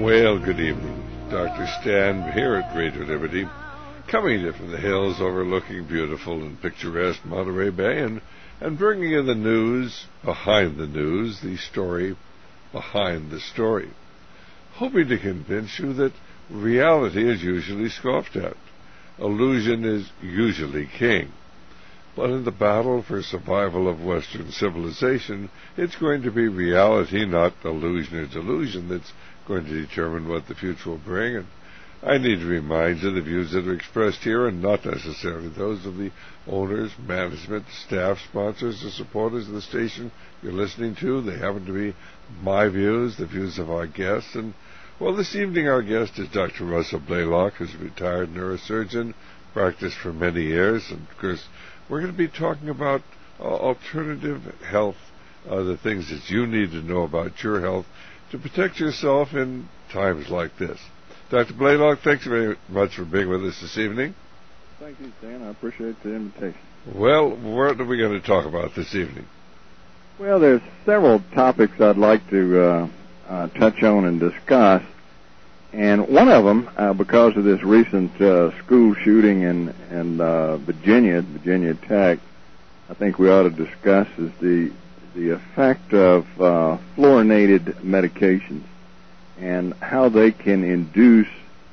Well, good evening. Dr. Stan here at Radio Liberty, coming to you from the hills overlooking beautiful and picturesque Monterey Bay and bringing you the news behind the news, the story behind the story, hoping to convince you that reality is usually scoffed at. Illusion is usually king. But in the battle for survival of Western civilization, it's going to be reality, not illusion or delusion, that's going to determine what the future will bring. And I need to remind you the views that are expressed here are not necessarily those of the owners, management, staff, sponsors, or supporters of the station you're listening to. They happen to be my views, the views of our guests. And, well, this evening our guest is Dr. Russell Blaylock, who's a retired neurosurgeon, practiced for many years. And, of course, we're going to be talking about alternative health, the things that you need to know about your health to protect yourself in times like this. Dr. Blaylock, thanks very much for being with us this evening. Thank you, Stan. I appreciate the invitation. Well, what are we going to talk about this evening? Well, there's several topics I'd like to touch on and discuss. And one of them, because of this recent school shooting in Virginia Tech, I think we ought to discuss is the effect of fluorinated medications and how they can induce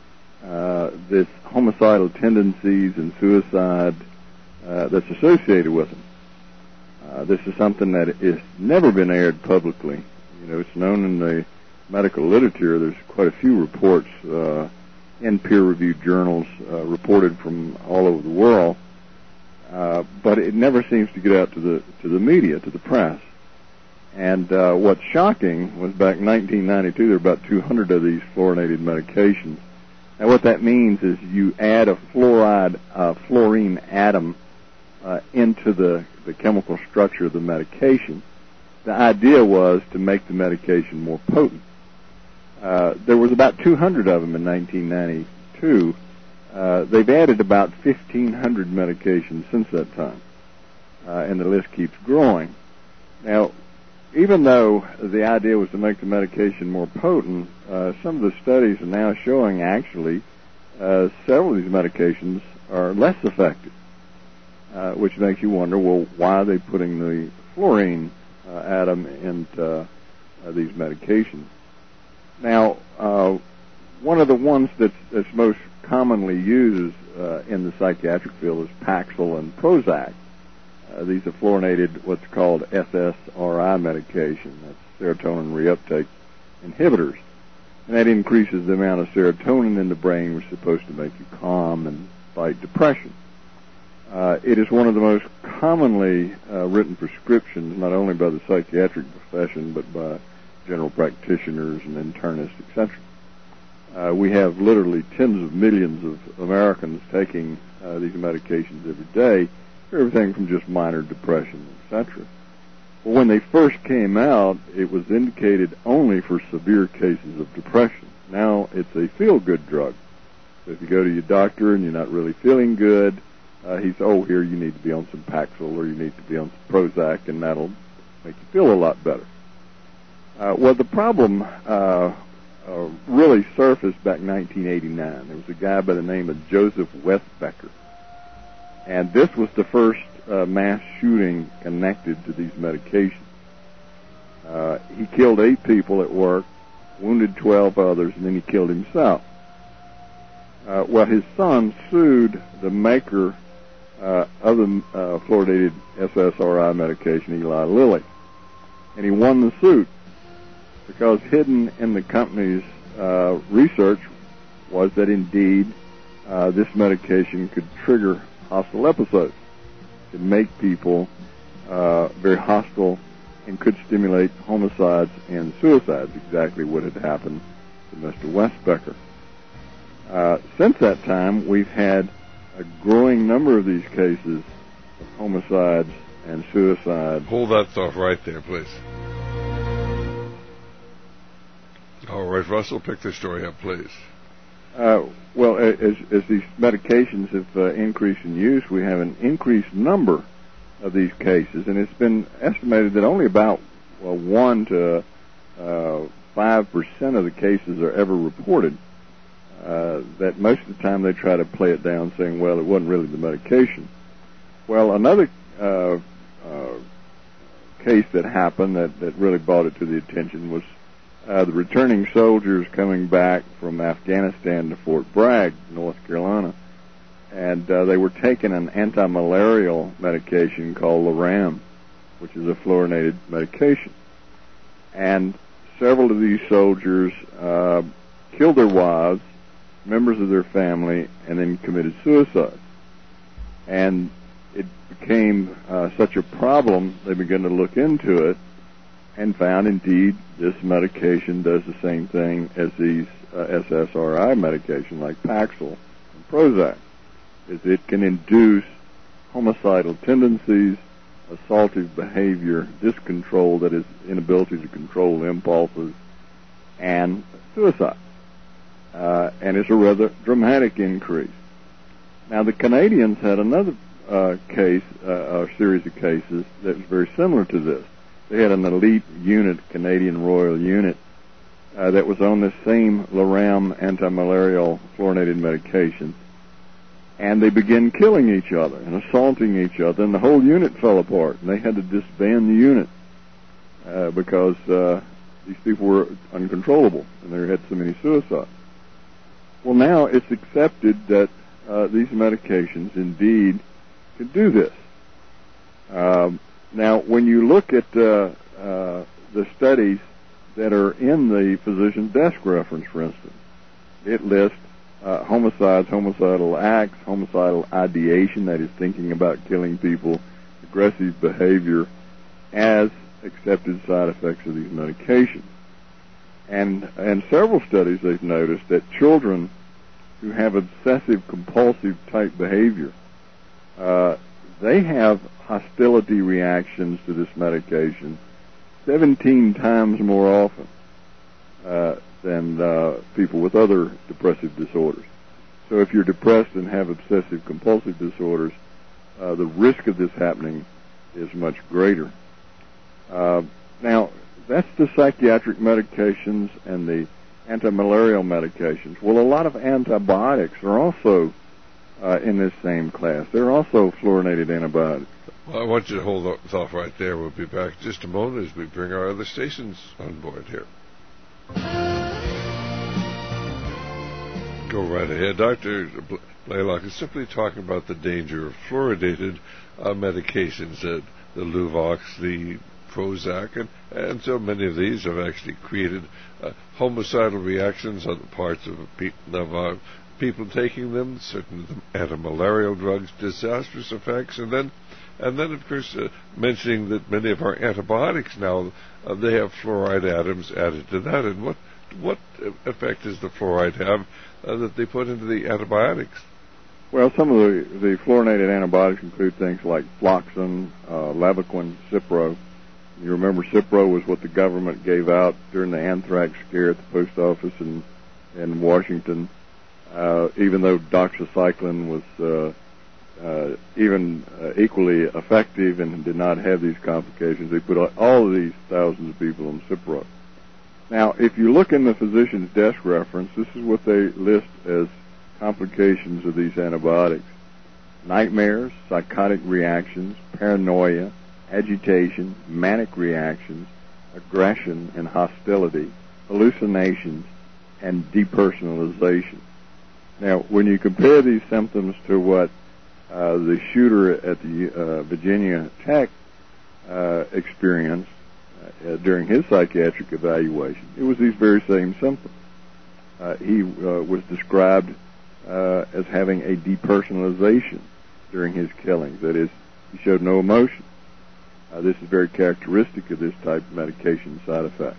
this homicidal tendencies and suicide that's associated with them. This is something that has never been aired publicly. You know, it's known in the medical literature. There's quite a few reports in peer-reviewed journals reported from all over the world, but it never seems to get out to the media, to the press. And what's shocking was back in 1992, there were about 200 of these fluorinated medications. Now, what that means is you add a fluorine atom into the chemical structure of the medication. The idea was to make the medication more potent. There was about 200 of them in 1992. They've added about 1,500 medications since that time, and the list keeps growing. Now, even though the idea was to make the medication more potent, some of the studies are now showing actually several of these medications are less effective, which makes you wonder, well, why are they putting the fluorine atom into these medications? Now, one of the ones that's most commonly used in the psychiatric field is Paxil and Prozac. These are fluorinated, what's called SSRI medication. That's serotonin reuptake inhibitors. And that increases the amount of serotonin in the brain, which is supposed to make you calm and fight depression. It is one of the most commonly written prescriptions, not only by the psychiatric profession, but by general practitioners and internists, etc. We have literally tens of millions of Americans taking these medications every day, everything from just minor depression, etc. Well, when they first came out, it was indicated only for severe cases of depression. Now it's a feel-good drug. So if you go to your doctor and you're not really feeling good, he says, oh, here, you need to be on some Paxil or you need to be on some Prozac, and that'll make you feel a lot better. Well, the problem really surfaced back in 1989. There was a guy by the name of Joseph Westbecker. And this was the first mass shooting connected to these medications. He killed 8 people at work, wounded 12 others, and then he killed himself. Well, his son sued the maker of the fluoridated SSRI medication, Eli Lilly. And he won the suit because hidden in the company's research was that indeed this medication could trigger hostile episodes, could make people very hostile, and could stimulate homicides and suicides, exactly what had happened to Mr. Westbecker. Since that time, we've had a growing number of these cases of homicides and suicides. Hold that thought right there, please. All right, Russell, pick the story up, please. Well, as these medications have increased in use, we have an increased number of these cases, and it's been estimated that only about 1 to 5% of the cases are ever reported, that most of the time they try to play it down saying, well, it wasn't really the medication. Well, another case that happened that really brought it to the attention was the returning soldiers coming back from Afghanistan to Fort Bragg, North Carolina, and they were taking an anti-malarial medication called Loram, which is a fluorinated medication. And several of these soldiers killed their wives, members of their family, and then committed suicide. And it became such a problem, they began to look into it and found, indeed, this medication does the same thing as these SSRI medication like Paxil and Prozac. It can induce homicidal tendencies, assaultive behavior, discontrol, that is, inability to control impulses, and suicide. And it's a rather dramatic increase. Now, the Canadians had another case, a series of cases that was very similar to this. They had an elite unit, Canadian Royal Unit, that was on this same Loram anti-malarial fluorinated medication, and they began killing each other and assaulting each other, and the whole unit fell apart, and they had to disband the unit because these people were uncontrollable, and they had so many suicides. Well, now it's accepted that these medications indeed can do this. Now, when you look at the studies that are in the physician's desk reference, for instance, it lists homicides, homicidal acts, homicidal ideation, that is thinking about killing people, aggressive behavior, as accepted side effects of these medications. And several studies they've noticed that children who have obsessive compulsive type behavior, they have hostility reactions to this medication 17 times more often than people with other depressive disorders. So if you're depressed and have obsessive compulsive disorders, the risk of this happening is much greater. Now, that's the psychiatric medications and the anti-malarial medications. Well, a lot of antibiotics are also in this same class. They're also fluorinated antibiotics. Well, I want you to hold off right there. We'll be back in just a moment as we bring our other stations on board here. Go right ahead. Dr. Blaylock is simply talking about the danger of fluoridated medications, the Luvox, the Prozac, and so many of these have actually created homicidal reactions on the parts of people taking them, certain of the anti-malarial drugs, disastrous effects, and then of course mentioning that many of our antibiotics now they have fluoride atoms added to that. And what effect does the fluoride have that they put into the antibiotics? Well, some of the fluorinated antibiotics include things like Floxin, Levaquin, Cipro. You remember Cipro was what the government gave out during the anthrax scare at the post office in Washington. Even though doxycycline was even equally effective and did not have these complications, they put all of these thousands of people on Cipro. Now, if you look in the physician's desk reference, this is what they list as complications of these antibiotics: nightmares, psychotic reactions, paranoia, agitation, manic reactions, aggression and hostility, hallucinations, and depersonalization. Now, when you compare these symptoms to what the shooter at the Virginia Tech experienced during his psychiatric evaluation, it was these very same symptoms. He was described as having a depersonalization during his killings. That is, he showed no emotion. This is very characteristic of this type of medication side effect.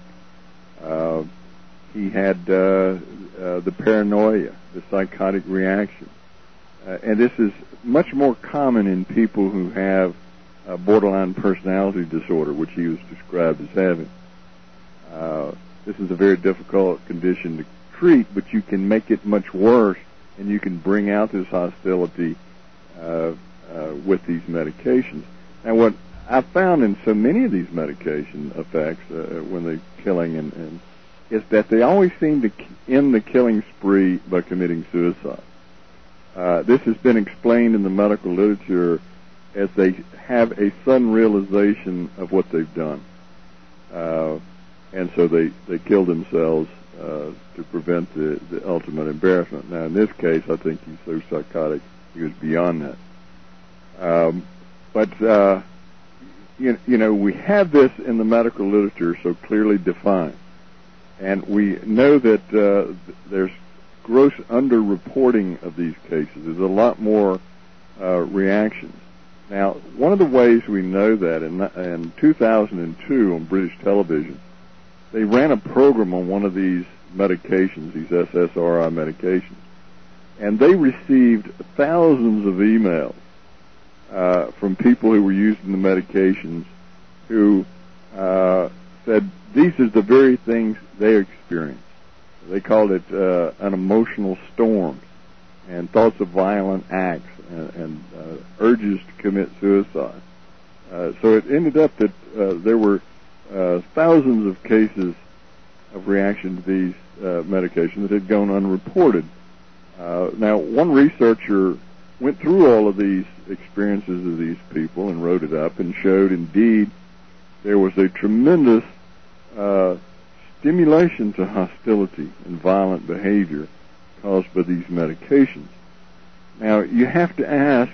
He had the paranoia, the psychotic reaction. And this is much more common in people who have borderline personality disorder, which he was described as having. This is a very difficult condition to treat, but you can make it much worse, and you can bring out this hostility with these medications. And what I found in so many of these medication effects, when they're killing and is that they always seem to end the killing spree by committing suicide. This has been explained in the medical literature as they have a sudden realization of what they've done. And so they kill themselves to prevent the ultimate embarrassment. Now, in this case, I think he's so psychotic, he was beyond that. But we have this in the medical literature so clearly defined. And we know that there's gross underreporting of these cases. There's a lot more reactions. Now, one of the ways we know that, in 2002 on British television, they ran a program on one of these medications, these SSRI medications, and they received thousands of emails from people who were using the medications who said these are the very things they experienced. They called it an emotional storm and thoughts of violent acts and urges to commit suicide. So it ended up that there were thousands of cases of reaction to these medications that had gone unreported. Now, one researcher went through all of these experiences of these people and wrote it up and showed indeed there was a tremendous stimulation to hostility and violent behavior caused by these medications. Now, you have to ask,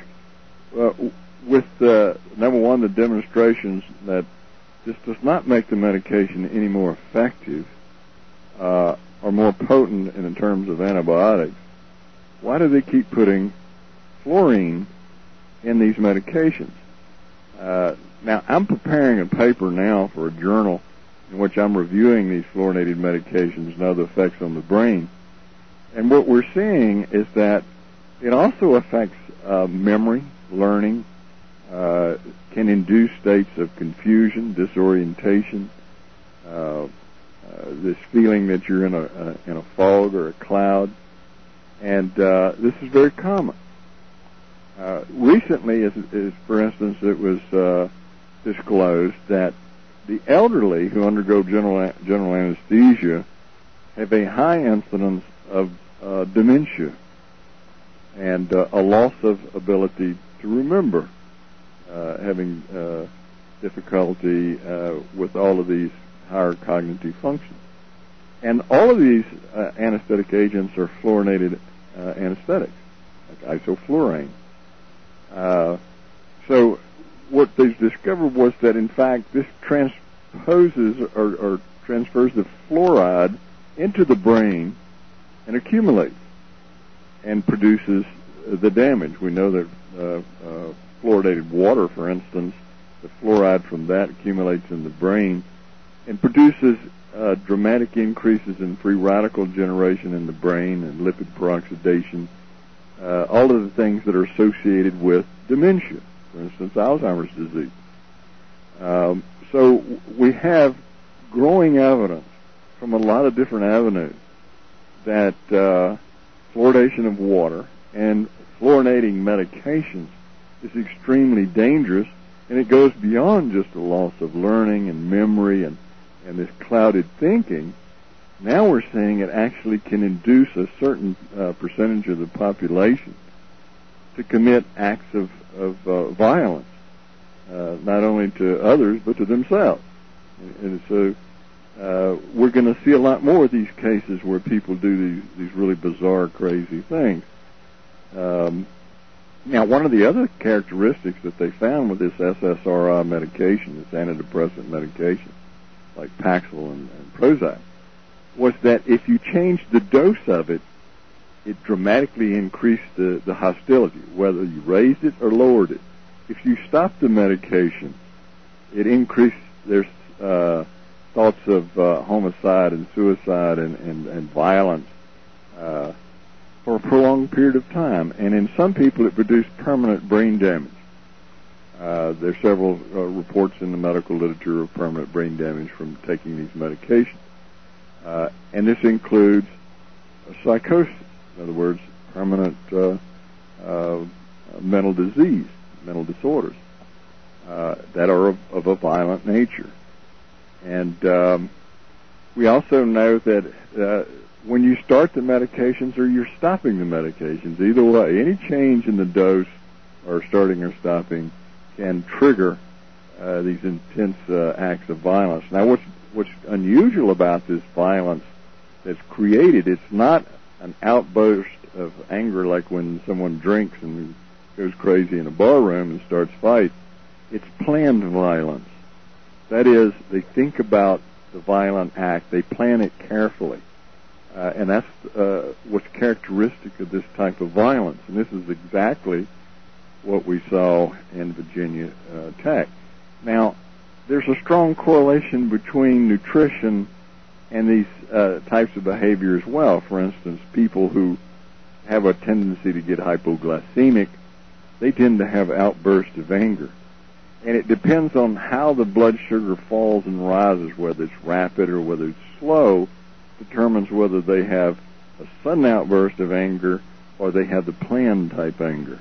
with number one, the demonstrations that this does not make the medication any more effective or more potent in terms of antibiotics, why do they keep putting fluorine in these medications? Now, I'm preparing a paper now for a journal in which I'm reviewing these fluorinated medications and other effects on the brain. And what we're seeing is that it also affects memory, learning, can induce states of confusion, disorientation, this feeling that you're in a fog or a cloud, and this is very common. Recently, as for instance, it was disclosed that the elderly who undergo general anesthesia have a high incidence of dementia and a loss of ability to remember, having difficulty with all of these higher cognitive functions. And all of these anesthetic agents are fluorinated anesthetics, like isoflurane. So what they've discovered was that, in fact, this transposes or transfers the fluoride into the brain and accumulates and produces the damage. We know that fluoridated water, for instance, the fluoride from that accumulates in the brain and produces dramatic increases in free radical generation in the brain and lipid peroxidation, all of the things that are associated with dementia, for instance, Alzheimer's disease. So we have growing evidence from a lot of different avenues that fluoridation of water and fluorinating medications is extremely dangerous, and it goes beyond just the loss of learning and memory and this clouded thinking. Now we're saying it actually can induce a certain percentage of the population to commit acts of violence, not only to others but to themselves. And so we're going to see a lot more of these cases where people do these really bizarre, crazy things. Now, one of the other characteristics that they found with this SSRI medication, this antidepressant medication, like Paxil and Prozac, was that if you changed the dose of it, it dramatically increased the hostility, whether you raised it or lowered it. If you stopped the medication, it increased their thoughts of homicide and suicide and violence for a prolonged period of time. And in some people, it produced permanent brain damage. There are several reports in the medical literature of permanent brain damage from taking these medications. And this includes psychosis, in other words, permanent mental disease, mental disorders that are of a violent nature. And We also know that when you start the medications or you're stopping the medications, either way, any change in the dose or starting or stopping can trigger these intense acts of violence. Now, what's unusual about this violence that's created, it's not an outburst of anger like when someone drinks and goes crazy in a bar room and starts fight. It's planned violence. That is, they think about the violent act, they plan it carefully. And that's what's characteristic of this type of violence. And this is exactly what we saw in Virginia Tech. Now, there's a strong correlation between nutrition and these types of behavior as well. For instance, people who have a tendency to get hypoglycemic, they tend to have outbursts of anger. And it depends on how the blood sugar falls and rises, whether it's rapid or whether it's slow, determines whether they have a sudden outburst of anger or they have the planned type anger.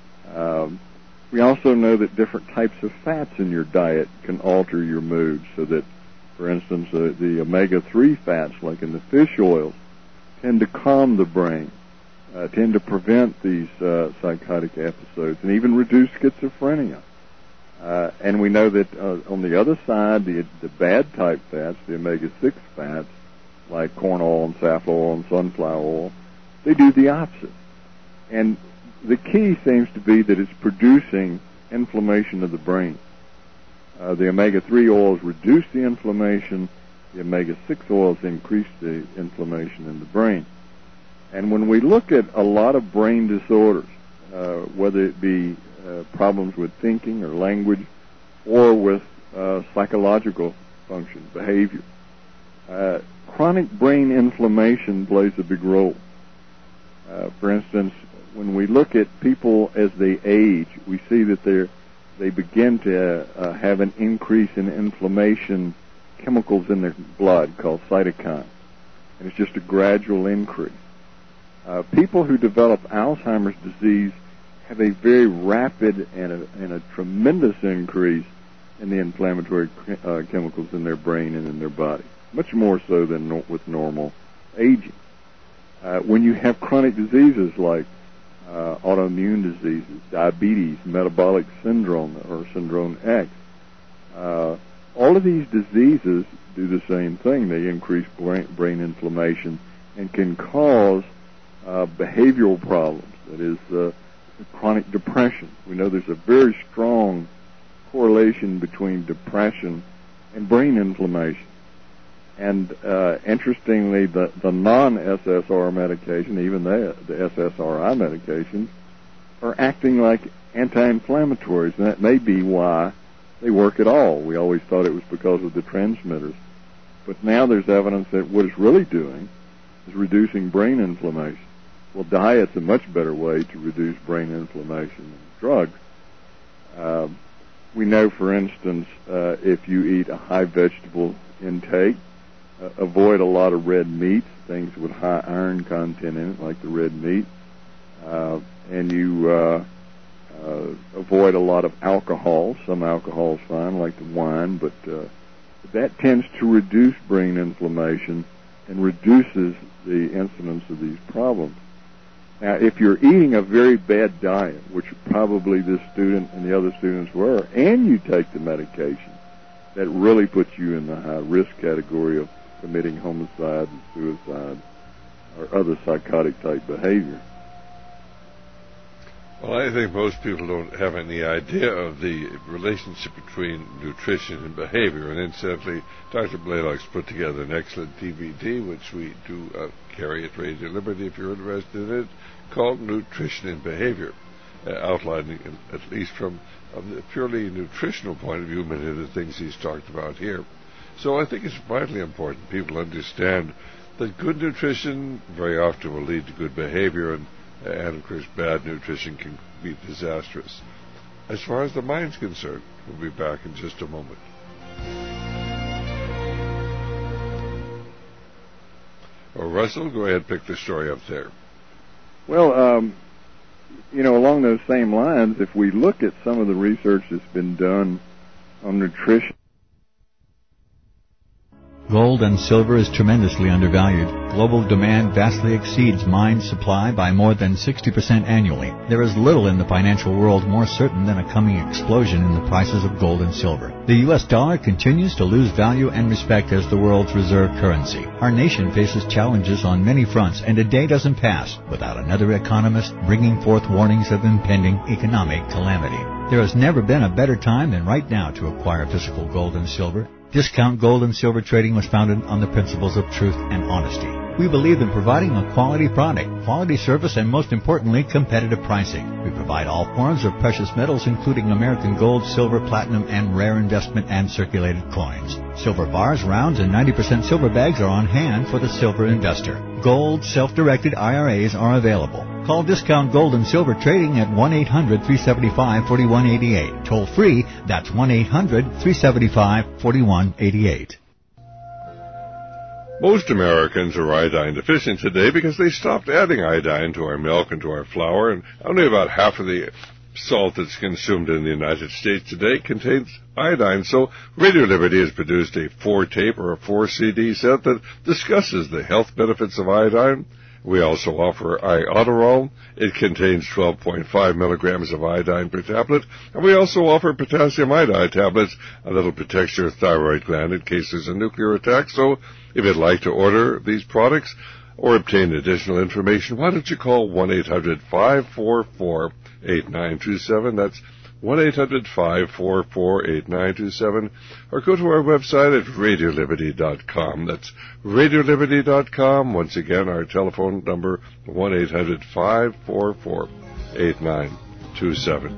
We also know that different types of fats in your diet can alter your mood, so that, for instance, the omega-3 fats, like in the fish oils, tend to calm the brain, tend to prevent these psychotic episodes, and even reduce schizophrenia. And we know that on the other side, the bad type fats, the omega-6 fats, like corn oil and safflower oil and sunflower oil, they do the opposite. And the key seems to be that it's producing inflammation of the brain. The omega-3 oils reduce the inflammation. The omega-6 oils increase the inflammation in the brain. And when we look at a lot of brain disorders, whether it be problems with thinking or language or with psychological function, behavior, chronic brain inflammation plays a big role. For instance, when we look at people as they age, we see that they begin to have an increase in inflammation chemicals in their blood called cytokines. And it's just a gradual increase. People who develop Alzheimer's disease have a very rapid and a tremendous increase in the inflammatory chemicals in their brain and in their body, much more so than with normal aging. When you have chronic diseases like autoimmune diseases, diabetes, metabolic syndrome, or syndrome X, all of these diseases do the same thing. They increase brain inflammation and can cause behavioral problems, that is, chronic depression. We know there's a very strong correlation between depression and brain inflammation. And interestingly, the non-SSR medication, even the SSRI medications, are acting like anti-inflammatories, and that may be why they work at all. We always thought it was because of the transmitters. But now there's evidence that what it's really doing is reducing brain inflammation. Well, diet's a much better way to reduce brain inflammation than drugs. We know, for instance, if you eat a high vegetable intake, avoid a lot of red meats, things with high iron content in it, like the red meat, and you avoid a lot of alcohol. Some alcohol is fine, like the wine, but that tends to reduce brain inflammation and reduces the incidence of these problems. Now, if you're eating a very bad diet, which probably this student and the other students were, and you take the medication, that really puts you in the high-risk category of committing homicide and suicide or other psychotic-type behavior. Well, I think most people don't have any idea of the relationship between nutrition and behavior. And incidentally, Dr. Blaylock's put together an excellent DVD, which we do carry at Radio Liberty if you're interested in it, called Nutrition and Behavior, outlining, at least from a purely nutritional point of view, many of the things he's talked about here. So I think it's vitally important people understand that good nutrition very often will lead to good behavior, and of course bad nutrition can be disastrous. As far as the mind's concerned, we'll be back in just a moment. Well, Russell, go ahead and pick the story up there. Well, along those same lines, if we look at some of the research that's been done on nutrition, Gold and silver is tremendously undervalued. Global demand vastly exceeds mine supply by more than 60% annually. There is little in the financial world more certain than a coming explosion in the prices of gold and silver. The U.S. dollar continues to lose value and respect as the world's reserve currency. Our nation faces challenges on many fronts, and a day doesn't pass without another economist bringing forth warnings of impending economic calamity. There has never been a better time than right now to acquire physical gold and silver. Discount Gold and Silver Trading was founded on the principles of truth and honesty. We believe in providing a quality product, quality service, and most importantly, competitive pricing. We provide all forms of precious metals, including American gold, silver, platinum, and rare investment and circulated coins. Silver bars, rounds, and 90% silver bags are on hand for the silver investor. Gold self-directed IRAs are available. Call Discount Gold and Silver Trading at 1-800-375-4188. Toll free, that's 1-800-375-4188. Most Americans are iodine deficient today because they stopped adding iodine to our milk and to our flour, and only about half of the salt that's consumed in the United States today contains iodine. So Radio Liberty has produced a 4-tape or a 4-CD set that discusses the health benefits of iodine. We also offer Iodoral. It contains 12.5 milligrams of iodine per tablet. And we also offer potassium iodide tablets, that'll protect your thyroid gland in case there's a nuclear attack. So if you'd like to order these products or obtain additional information, why don't you call 1-800-544-8927. That's 1-800-544-8927, or go to our website at radioliberty.com. That's radioliberty.com. Once again, our telephone number, 1-800-544-8927.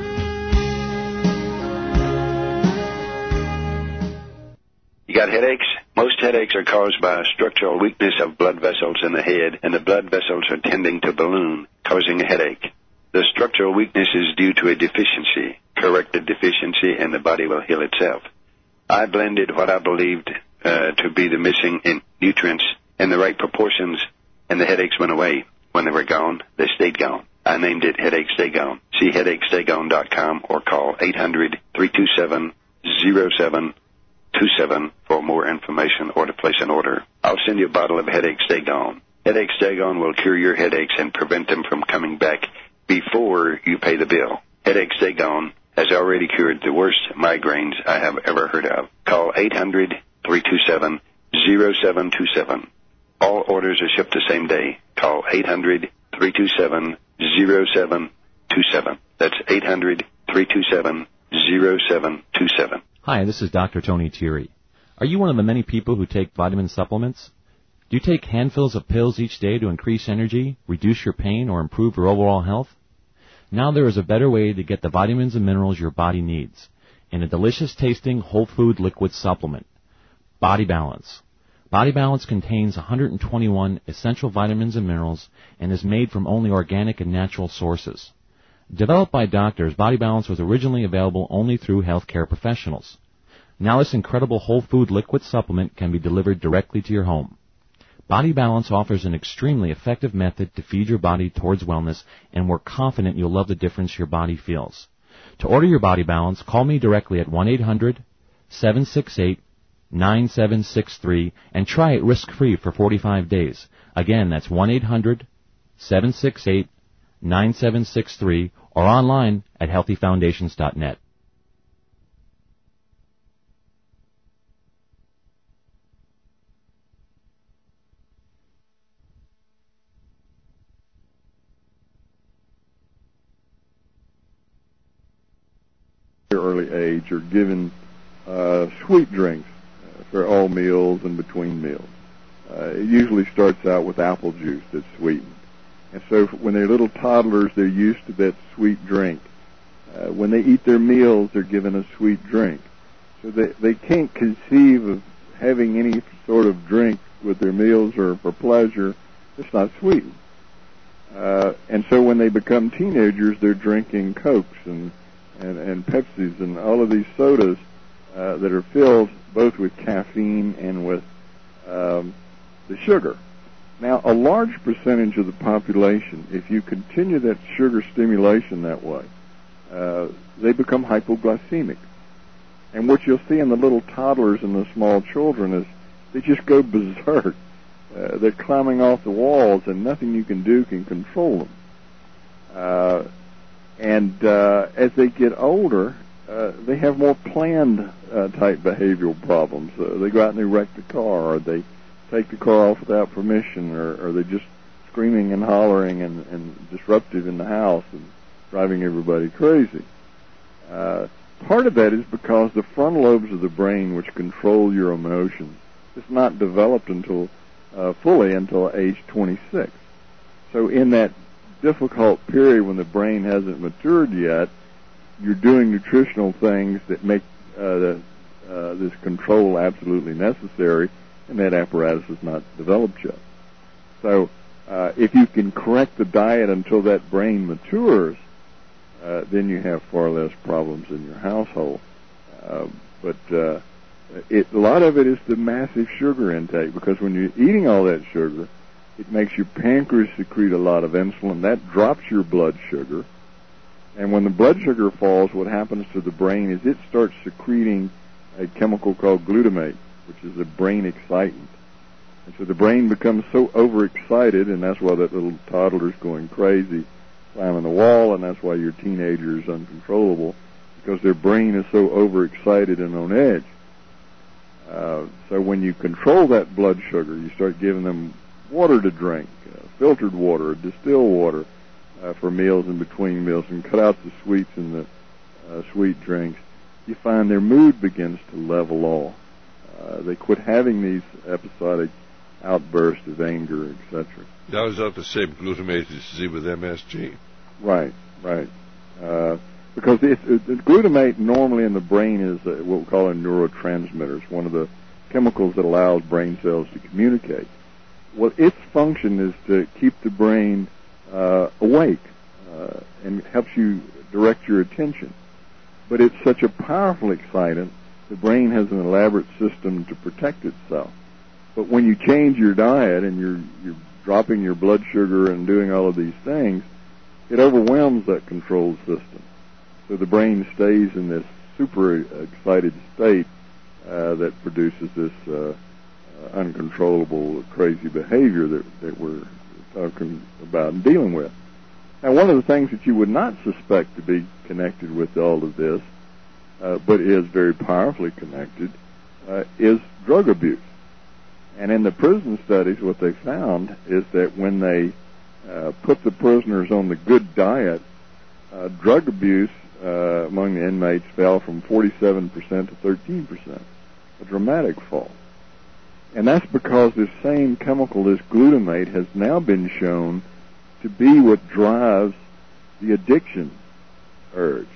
You got headaches? Most headaches are caused by a structural weakness of blood vessels in the head, and the blood vessels are tending to balloon, causing a headache. The structural weakness is due to a deficiency. Correct the deficiency, and the body will heal itself. I blended what I believed to be the missing nutrients in the right proportions, and the headaches went away. When they were gone, they stayed gone. I named it Headache Stay Gone. See HeadacheStayGone.com or call 800-327-0727 for more information or to place an order. I'll send you a bottle of Headache Stay Gone. Headache Stay Gone will cure your headaches and prevent them from coming back before you pay the bill. Headache Stay Gone has already cured the worst migraines I have ever heard of. Call 800-327-0727. All orders are shipped the same day. Call 800-327-0727. That's 800-327-0727. Hi, this is Dr. Tony Thierry. Are you one of the many people who take vitamin supplements? Do you take handfuls of pills each day to increase energy, reduce your pain, or improve your overall health? Now there is a better way to get the vitamins and minerals your body needs in a delicious-tasting whole food liquid supplement, Body Balance. Body Balance contains 121 essential vitamins and minerals and is made from only organic and natural sources. Developed by doctors, Body Balance was originally available only through healthcare professionals. Now this incredible whole food liquid supplement can be delivered directly to your home. Body Balance offers an extremely effective method to feed your body towards wellness, and we're confident you'll love the difference your body feels. To order your Body Balance, call me directly at 1-800-768-9763 and try it risk-free for 45 days. Again, that's 1-800-768-9763 or online at healthyfoundations.net. Early age are given sweet drinks for all meals and between meals. It usually starts out with apple juice that's sweetened. And so when they're little toddlers, they're used to that sweet drink. When they eat their meals, they're given a sweet drink. So they can't conceive of having any sort of drink with their meals or for pleasure that's not sweetened. And so when they become teenagers, they're drinking Cokes and Pepsis and all of these sodas that are filled both with caffeine and with the sugar. Now, a large percentage of the population, if you continue that sugar stimulation that way, they become hypoglycemic. And what you'll see in the little toddlers and the small children is they just go berserk. They're climbing off the walls, and nothing you can do can control them. As they get older, they have more planned type behavioral problems. They go out and they wreck the car, or they take the car off without permission, or they're just screaming and hollering and disruptive in the house and driving everybody crazy. Part of that is because the frontal lobes of the brain, which control your emotions, is not developed fully until age 26. So in that difficult period when the brain hasn't matured yet, you're doing nutritional things that make this control absolutely necessary, and that apparatus is not developed yet. So if you can correct the diet until that brain matures, then you have far less problems in your household. But a lot of it is the massive sugar intake, because when you're eating all that sugar, it makes your pancreas secrete a lot of insulin. That drops your blood sugar. And when the blood sugar falls, what happens to the brain is it starts secreting a chemical called glutamate, which is a brain excitant. And so the brain becomes so overexcited, and that's why that little toddler's going crazy, climbing the wall, and that's why your teenager is uncontrollable, because their brain is so overexcited and on edge. So when you control that blood sugar, you start giving them water to drink, filtered water, distilled water for meals and between meals, and cut out the sweets and the sweet drinks, you find their mood begins to level off. They quit having these episodic outbursts of anger, etc. Now, is that the same glutamate as you see with MSG? Right. Because the glutamate normally in the brain is what we call a neurotransmitter. It's one of the chemicals that allows brain cells to communicate. Well, its function is to keep the brain awake and helps you direct your attention. But it's such a powerful excitant, the brain has an elaborate system to protect itself. But when you change your diet and you're dropping your blood sugar and doing all of these things, it overwhelms that control system. So the brain stays in this super excited state that produces this uncontrollable, crazy behavior that we're talking about and dealing with. Now, one of the things that you would not suspect to be connected with all of this, but is very powerfully connected, is drug abuse. And in the prison studies, what they found is that when they put the prisoners on the good diet, drug abuse among the inmates fell from 47% to 13%, a dramatic fall. And that's because this same chemical, this glutamate, has now been shown to be what drives the addiction urge.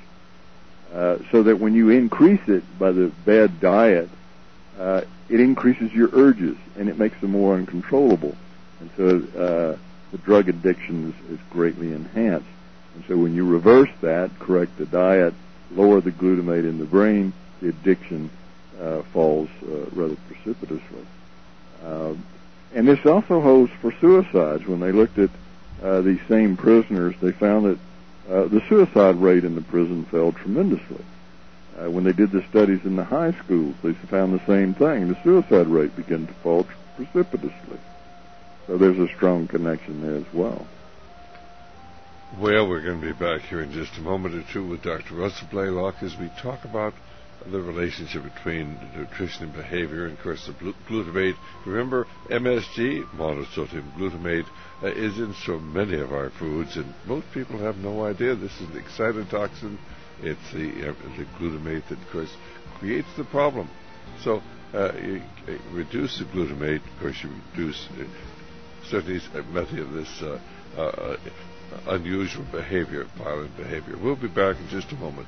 So that when you increase it by the bad diet, it increases your urges, and it makes them more uncontrollable. And so the drug addiction is greatly enhanced. And so when you reverse that, correct the diet, lower the glutamate in the brain, the addiction falls rather precipitously. And this also holds for suicides. When they looked at these same prisoners, they found that the suicide rate in the prison fell tremendously. When they did the studies in the high schools, they found the same thing. The suicide rate began to fall precipitously. So there's a strong connection there as well. Well, we're going to be back here in just a moment or two with Dr. Russell Blaylock as we talk about the relationship between nutrition and behavior, and of course the glutamate. Remember, MSG, monosodium glutamate, is in so many of our foods, and most people have no idea this is an excitotoxin. It's the glutamate that, of course, creates the problem. So you reduce the glutamate, of course you reduce certainly many of this unusual behavior, violent behavior. We'll be back in just a moment.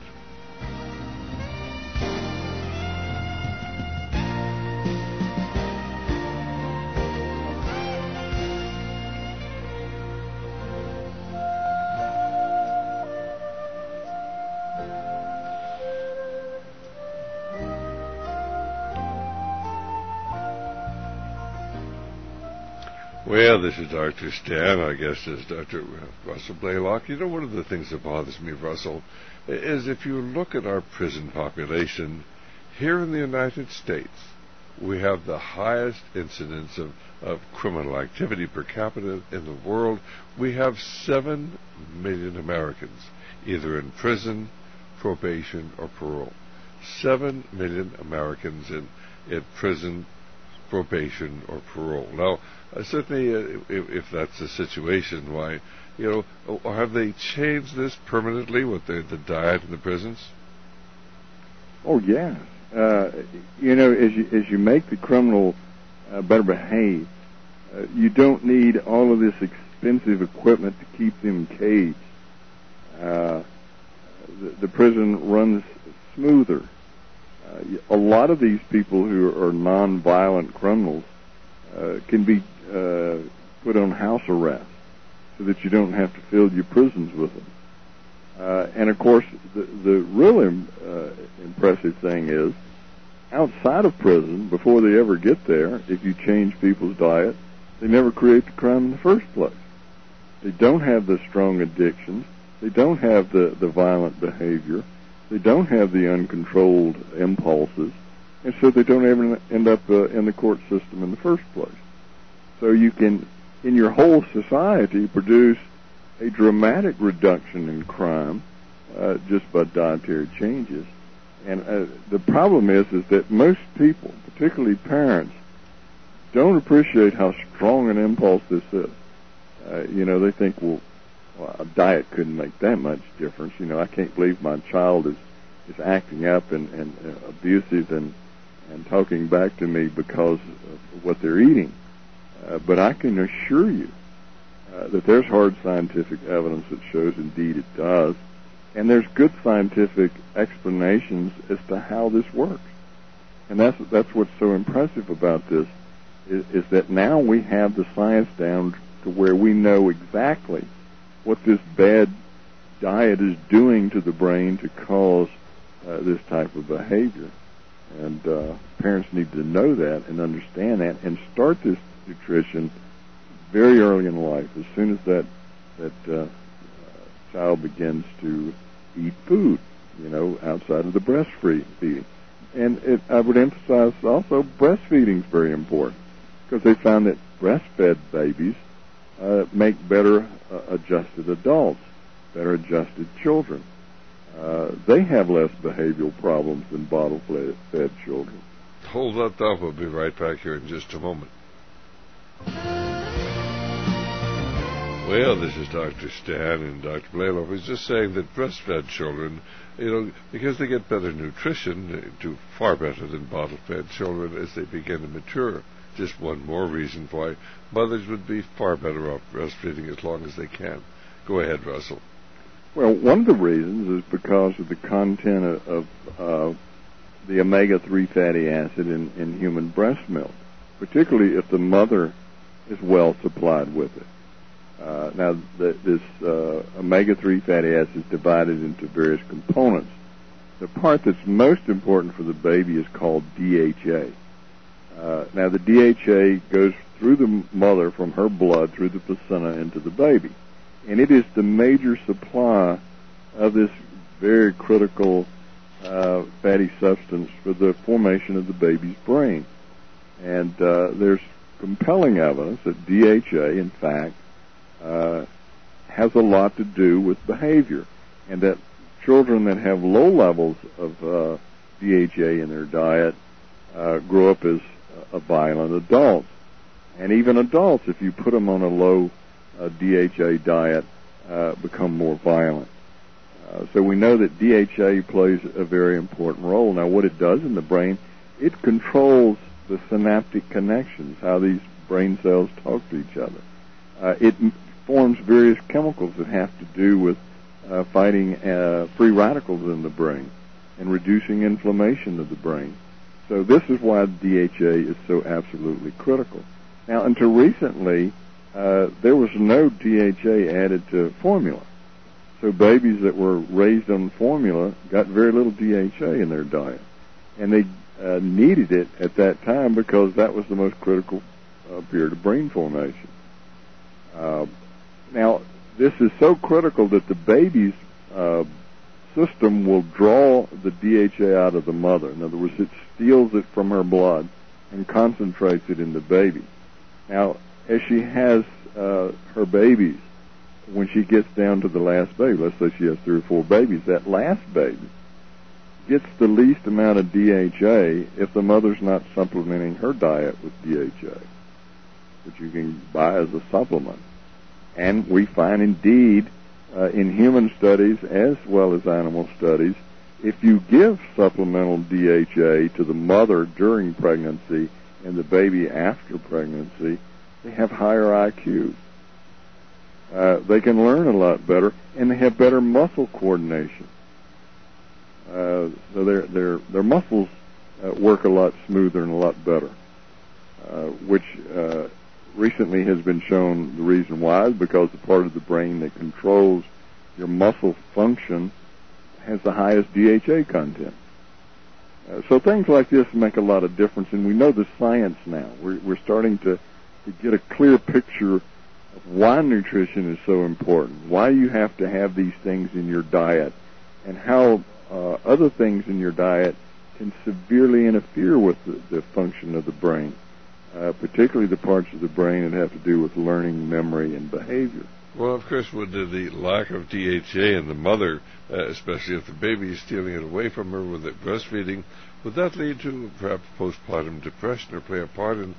Well, this is Dr. Stan. Our guest is Dr. Russell Blaylock. You know, one of the things that bothers me, Russell, is if you look at our prison population here in the United States, we have the highest incidence of criminal activity per capita in the world. We have 7 million Americans either in prison, probation, or parole. 7 million Americans in prison, probation, or parole. Now, certainly, if that's the situation, why, have they changed this permanently with the diet in the prisons? Oh, yes. As you make the criminal better behave, you don't need all of this expensive equipment to keep them caged. The prison runs smoother. A lot of these people who are non-violent criminals can be put on house arrest so that you don't have to fill your prisons with them. And of course, the really impressive thing is, outside of prison, before they ever get there, if you change people's diet, they never create the crime in the first place. They don't have the strong addictions. They don't have the violent behavior. They don't have the uncontrolled impulses. And so they don't ever end up in the court system in the first place. So you can, in your whole society, produce a dramatic reduction in crime just by dietary changes. And the problem is that most people, particularly parents, don't appreciate how strong an impulse this is. They think, well, a diet couldn't make that much difference. I can't believe my child is acting up and abusive and talking back to me because of what they're eating. But I can assure you that there's hard scientific evidence that shows indeed it does. And there's good scientific explanations as to how this works. And that's what's so impressive about this, is that now we have the science down to where we know exactly what this bad diet is doing to the brain to cause this type of behavior. And parents need to know that and understand that and start this nutrition very early in life, as soon as that child begins to eat food, outside of the breastfeeding. And I would emphasize also breastfeeding is very important, because they found that breastfed babies make better adjusted adults, better adjusted children. They have less behavioral problems than bottle-fed children. Hold that thought. We'll be right back here in just a moment. Well, this is Dr. Stan, and Dr. Blaylock was just saying that breastfed children, because they get better nutrition, they do far better than bottle-fed children as they begin to mature. Just one more reason why mothers would be far better off breastfeeding as long as they can. Go ahead, Russell. Well, one of the reasons is because of the content of the omega-3 fatty acid in human breast milk, particularly if the mother is well supplied with it. Now, this omega-3 fatty acid is divided into various components. The part that's most important for the baby is called DHA. Now, the DHA goes through the mother from her blood through the placenta into the baby. And it is the major supply of this very critical fatty substance for the formation of the baby's brain. And there's compelling evidence that DHA, in fact, has a lot to do with behavior, and that children that have low levels of DHA in their diet grow up as violent adults. And even adults, if you put them on a low DHA diet, become more violent. So we know that DHA plays a very important role. Now, what it does in the brain, it controls the synaptic connections, how these brain cells talk to each other. It forms various chemicals that have to do with fighting free radicals in the brain and reducing inflammation of the brain. So this is why DHA is so absolutely critical. Now, until recently, there was no DHA added to formula. So babies that were raised on formula got very little DHA in their diet. And they needed it at that time because that was the most critical period of brain formation. Now, this is so critical that the baby's system will draw the DHA out of the mother. In other words, it steals it from her blood and concentrates it in the baby. Now, as she has her babies, when she gets down to the last baby, let's say she has 3 or 4 babies, that last baby gets the least amount of DHA if the mother's not supplementing her diet with DHA, which you can buy as a supplement. And we find indeed in human studies as well as animal studies, if you give supplemental DHA to the mother during pregnancy and the baby after pregnancy, they have higher IQs. They can learn a lot better, and they have better muscle coordination. So their muscles work a lot smoother and a lot better, which recently has been shown the reason why is because the part of the brain that controls your muscle function has the highest DHA content. So things like this make a lot of difference, and we know the science now. We're starting to get a clear picture of why nutrition is so important, why you have to have these things in your diet, and how other things in your diet can severely interfere with the function of the brain, particularly the parts of the brain that have to do with learning, memory, and behavior. Well, of course, with the lack of DHA in the mother, especially if the baby is stealing it away from her with it breastfeeding, would that lead to perhaps postpartum depression or play a part in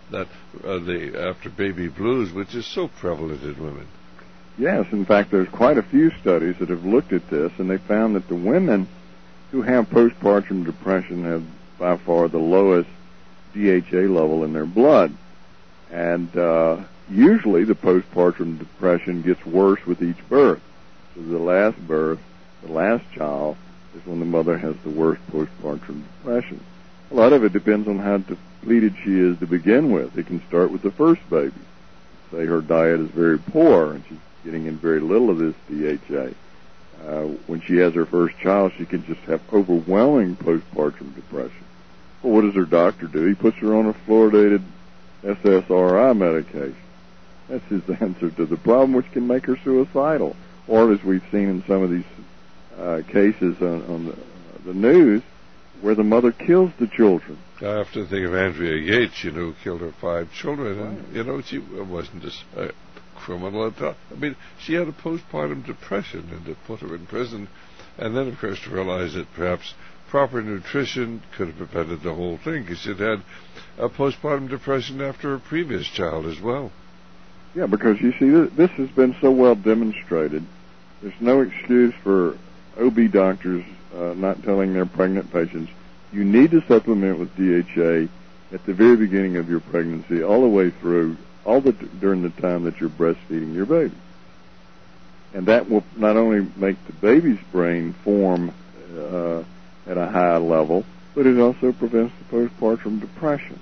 the after baby blues, which is so prevalent in women? Yes, in fact, there's quite a few studies that have looked at this, and they found that the women who have postpartum depression have by far the lowest DHA level in their blood. And usually the postpartum depression gets worse with each birth. So the last birth, the last child, is when the mother has the worst postpartum depression. A lot of it depends on how depleted she is to begin with. It can start with the first baby. Say her diet is very poor and she's getting in very little of this DHA. When she has her first child, she can just have overwhelming postpartum depression. Well, what does her doctor do? He puts her on a fluoridated SSRI medication. That's his answer to the problem, which can make her suicidal. Or, as we've seen in some of these cases on the news, where the mother kills the children. I have to think of Andrea Yates, who killed her 5 children, and, she wasn't a criminal at all. I mean, she had a postpartum depression, and it put her in prison. And then, of course, to realize that perhaps proper nutrition could have prevented the whole thing, because she'd had a postpartum depression after her previous child as well. Yeah, because you see, this has been so well demonstrated. There's no excuse for OB doctors not telling their pregnant patients, you need to supplement with DHA at the very beginning of your pregnancy, all the way through, during the time that you're breastfeeding your baby. And that will not only make the baby's brain form at a high level, but it also prevents the postpartum depression.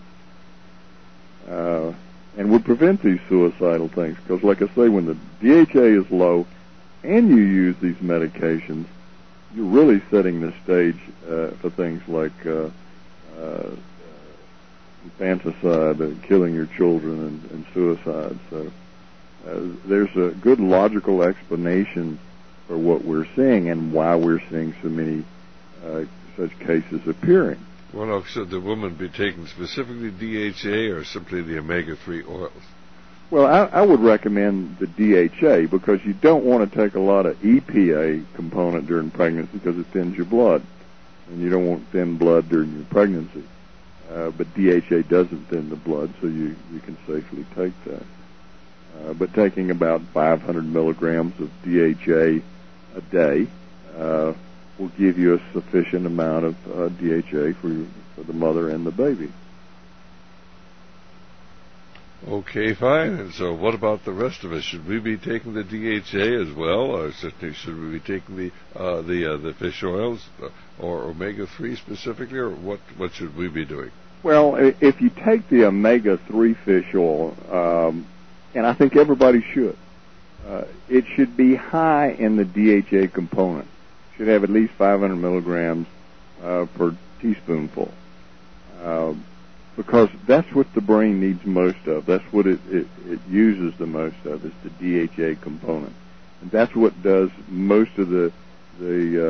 And would prevent these suicidal things, because like I say, when the DHA is low and you use these medications, you're really setting the stage for things like infanticide, killing your children, and suicide. So there's a good logical explanation for what we're seeing and why we're seeing so many such cases appearing. Well, should the woman be taking specifically DHA or simply the omega-3 oils? Well, I would recommend the DHA, because you don't want to take a lot of EPA component during pregnancy because it thins your blood, and you don't want thin blood during your pregnancy. But DHA doesn't thin the blood, so you can safely take that. But taking about 500 milligrams of DHA a day will give you a sufficient amount of DHA for the mother and the baby. Okay, fine. And so what about the rest of us? Should we be taking the DHA as well, or should we be taking the fish oils or omega-3 specifically, or what should we be doing? Well, if you take the omega-3 fish oil, and I think everybody should, it should be high in the DHA component. It should have at least 500 milligrams per teaspoonful. Because that's what the brain needs most of. That's what it uses the most of, is the DHA component. And that's what does most of the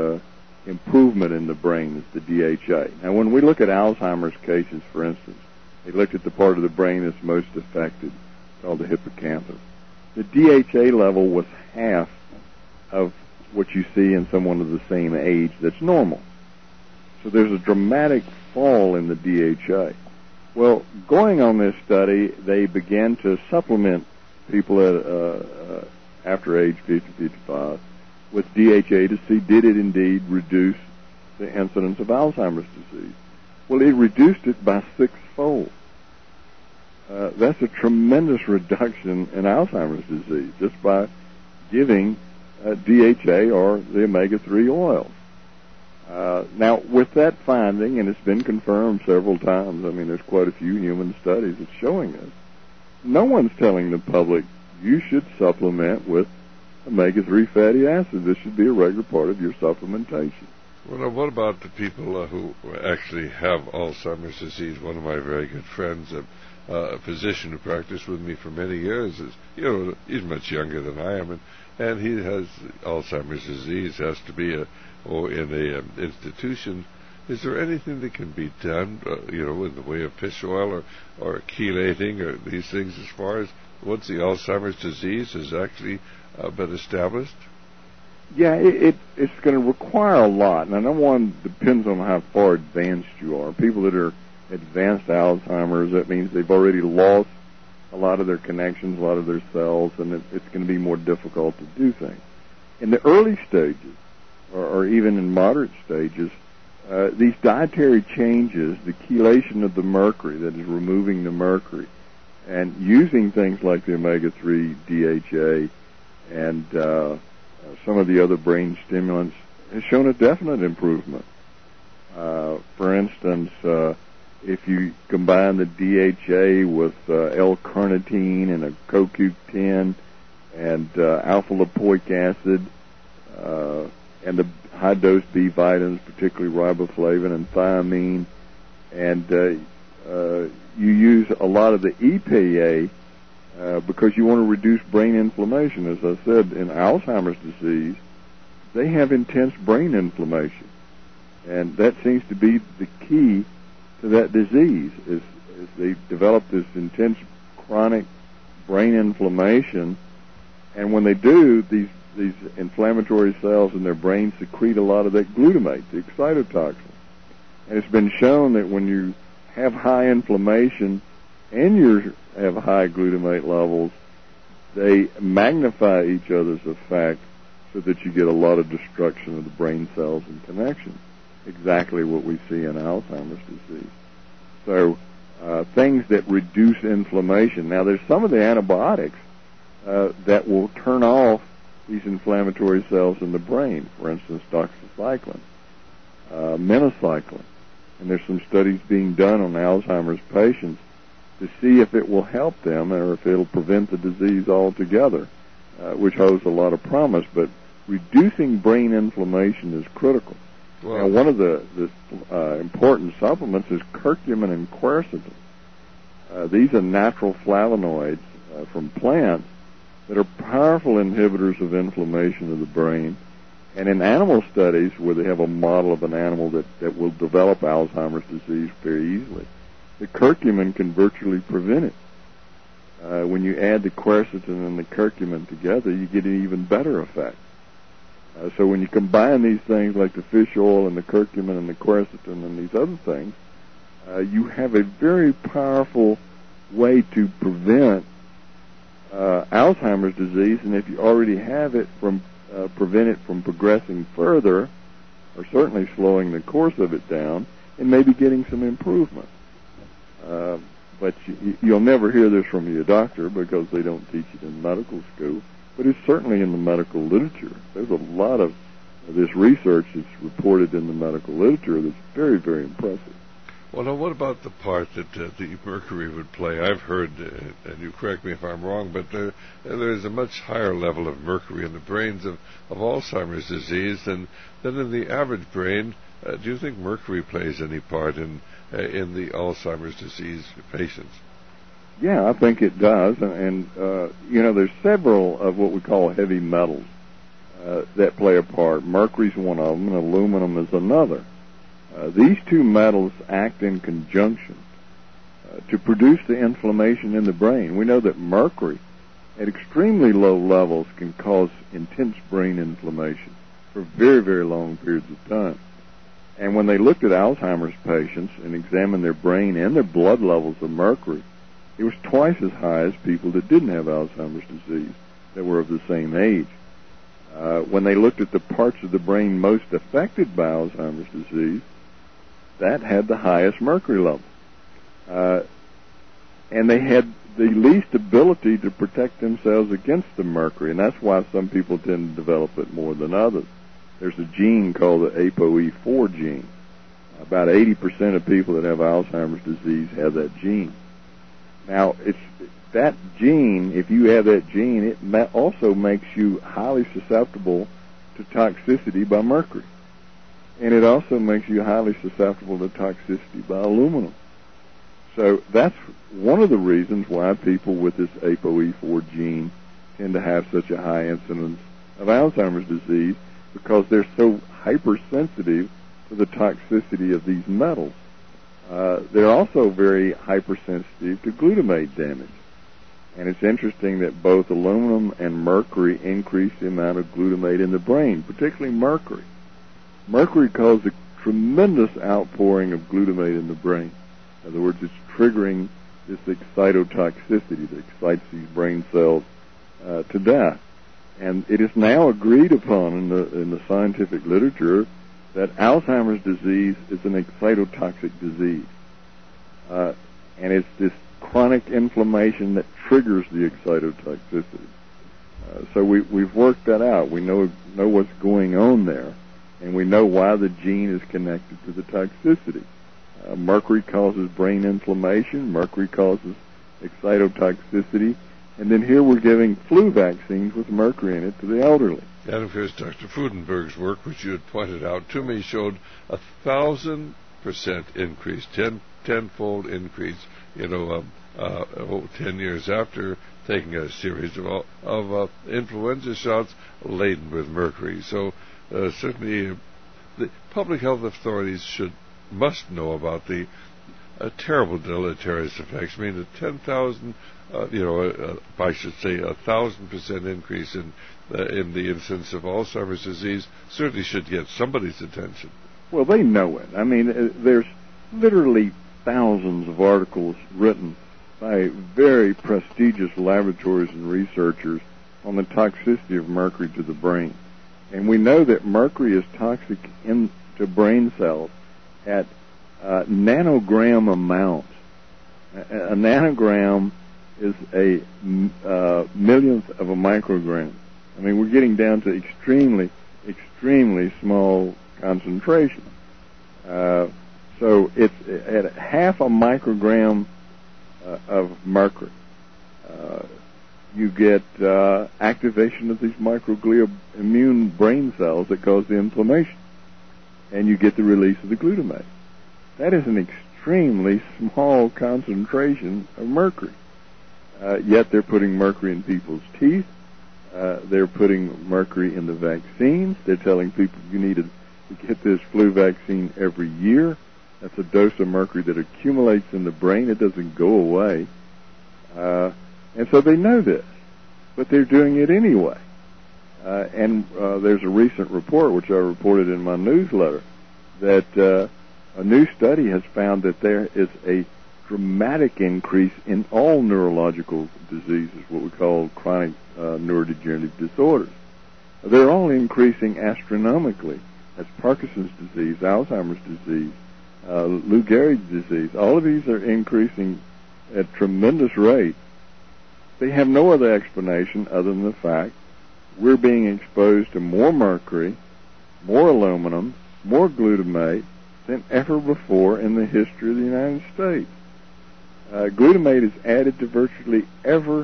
improvement in the brain, is the DHA. Now, when we look at Alzheimer's cases, for instance, They looked at the part of the brain that's most affected, called the hippocampus. The DHA level was half of what you see in someone of the same age that's normal. So there's a dramatic fall in the DHA. Well, going on this study, they began to supplement people at, after age 50, 55 with DHA to see did it indeed reduce the incidence of Alzheimer's disease. Well, it reduced it by 6-fold. That's a tremendous reduction in Alzheimer's disease just by giving DHA or the omega-3 oils. Now, with that finding, and it's been confirmed several times, I mean, there's quite a few human studies that's showing this, no one's telling the public you should supplement with omega-3 fatty acids. This should be a regular part of your supplementation. Well, now, what about the people who actually have Alzheimer's disease? One of my very good friends, a physician who practiced with me for many years, is, he's much younger than I am, and he has Alzheimer's disease, has to be in an institution. Is there anything that can be done, in the way of fish oil or chelating or these things as far as once the Alzheimer's disease has actually been established? Yeah, it's going to require a lot. And number one, depends on how far advanced you are. People that are advanced Alzheimer's, that means they've already lost a lot of their connections, a lot of their cells, and it's going to be more difficult to do things. In the early stages, or even in moderate stages, these dietary changes, the chelation of the mercury, that is removing the mercury, and using things like the omega-3 DHA and some of the other brain stimulants, has shown a definite improvement. For instance, if you combine the DHA with L-carnitine and a CoQ10 and alpha-lipoic acid and the high-dose B vitamins, particularly riboflavin and thiamine, and you use a lot of the EPA because you want to reduce brain inflammation. As I said, in Alzheimer's disease, they have intense brain inflammation, and that seems to be the key to that disease, is they develop this intense chronic brain inflammation, and when they do, these inflammatory cells in their brain secrete a lot of that glutamate, the excitotoxin. And it's been shown that when you have high inflammation and you have high glutamate levels, they magnify each other's effect so that you get a lot of destruction of the brain cells and connections. Exactly what we see in Alzheimer's disease. So things that reduce inflammation. Now, there's some of the antibiotics that will turn off these inflammatory cells in the brain. For instance, doxycycline, minocycline. And there's some studies being done on Alzheimer's patients to see if it will help them or if it'll prevent the disease altogether, which holds a lot of promise. But reducing brain inflammation is critical. Wow. Now, one of the important supplements is curcumin and quercetin. These are natural flavonoids from plants that are powerful inhibitors of inflammation of the brain. And in animal studies, where they have a model of an animal that will develop Alzheimer's disease very easily, the curcumin can virtually prevent it. When you add the quercetin and the curcumin together, you get an even better effect. So when you combine these things like the fish oil and the curcumin and the quercetin and these other things, you have a very powerful way to prevent Alzheimer's disease, and if you already have it, prevent it from progressing further, or certainly slowing the course of it down, and maybe getting some improvement. But you'll never hear this from your doctor because they don't teach it in medical school, but it's certainly in the medical literature. There's a lot of this research that's reported in the medical literature that's very, very impressive. Well, now, what about the part that the mercury would play? I've heard, and you correct me if I'm wrong, but there's a much higher level of mercury in the brains of Alzheimer's disease than in the average brain. Do you think mercury plays any part in the Alzheimer's disease patients? Yeah, I think it does, and there's several of what we call heavy metals that play a part. Mercury's one of them, and aluminum is another. These two metals act in conjunction. to produce the inflammation in the brain. We know that mercury at extremely low levels can cause intense brain inflammation for very, very long periods of time. And when they looked at Alzheimer's patients and examined their brain and their blood levels of mercury, it was twice as high as people that didn't have Alzheimer's disease that were of the same age. When they looked at the parts of the brain most affected by Alzheimer's disease, that had the highest mercury level. And they had the least ability to protect themselves against the mercury, and that's why some people tend to develop it more than others. There's a gene called the ApoE4 gene. About 80% of people that have Alzheimer's disease have that gene. Now, it's that gene, if you have that gene, it also makes you highly susceptible to toxicity by mercury. And it also makes you highly susceptible to toxicity by aluminum. So that's one of the reasons why people with this ApoE4 gene tend to have such a high incidence of Alzheimer's disease, because they're so hypersensitive to the toxicity of these metals. They're also very hypersensitive to glutamate damage. And it's interesting that both aluminum and mercury increase the amount of glutamate in the brain, particularly mercury. Mercury causes a tremendous outpouring of glutamate in the brain. In other words, it's triggering this excitotoxicity that excites these brain cells to death. And it is now agreed upon in the scientific literature that Alzheimer's disease is an excitotoxic disease. And it's this chronic inflammation that triggers the excitotoxicity. So we've worked that out. We know what's going on there, and we know why the gene is connected to the toxicity. Mercury causes brain inflammation. Mercury causes excitotoxicity. And then here we're giving flu vaccines with mercury in it to the elderly. And of course, Dr. Freudenberg's work, which you had pointed out to me, showed 1,000% increase, tenfold increase, 10 years after taking a series of influenza shots laden with mercury. So certainly the public health authorities must know about the terrible deleterious effects. I mean, the 10,000, I should say 1,000% increase in the incidence of Alzheimer's disease certainly should get somebody's attention. Well, they know it. I mean, there's literally thousands of articles written by very prestigious laboratories and researchers on the toxicity of mercury to the brain. And we know that mercury is toxic to brain cells at nanogram amounts. A nanogram is a millionth of a microgram. I mean, we're getting down to extremely, extremely small concentration. So it's at half a microgram of mercury. You get activation of these microglia immune brain cells that cause the inflammation, and you get the release of the glutamate. That is an extremely small concentration of mercury. Yet they're putting mercury in people's teeth. They're putting mercury in the vaccines. They're telling people you need to get this flu vaccine every year. That's a dose of mercury that accumulates in the brain. It doesn't go away. And so they know this, but they're doing it anyway. And there's a recent report, which I reported in my newsletter, that a new study has found that there is a dramatic increase in all neurological diseases, what we call chronic neurodegenerative disorders. They're all increasing astronomically. That's Parkinson's disease, Alzheimer's disease, Lou Gehrig's disease. All of these are increasing at tremendous rate. They have no other explanation other than the fact we're being exposed to more mercury, more aluminum, more glutamate than ever before in the history of the United States. Glutamate is added to virtually every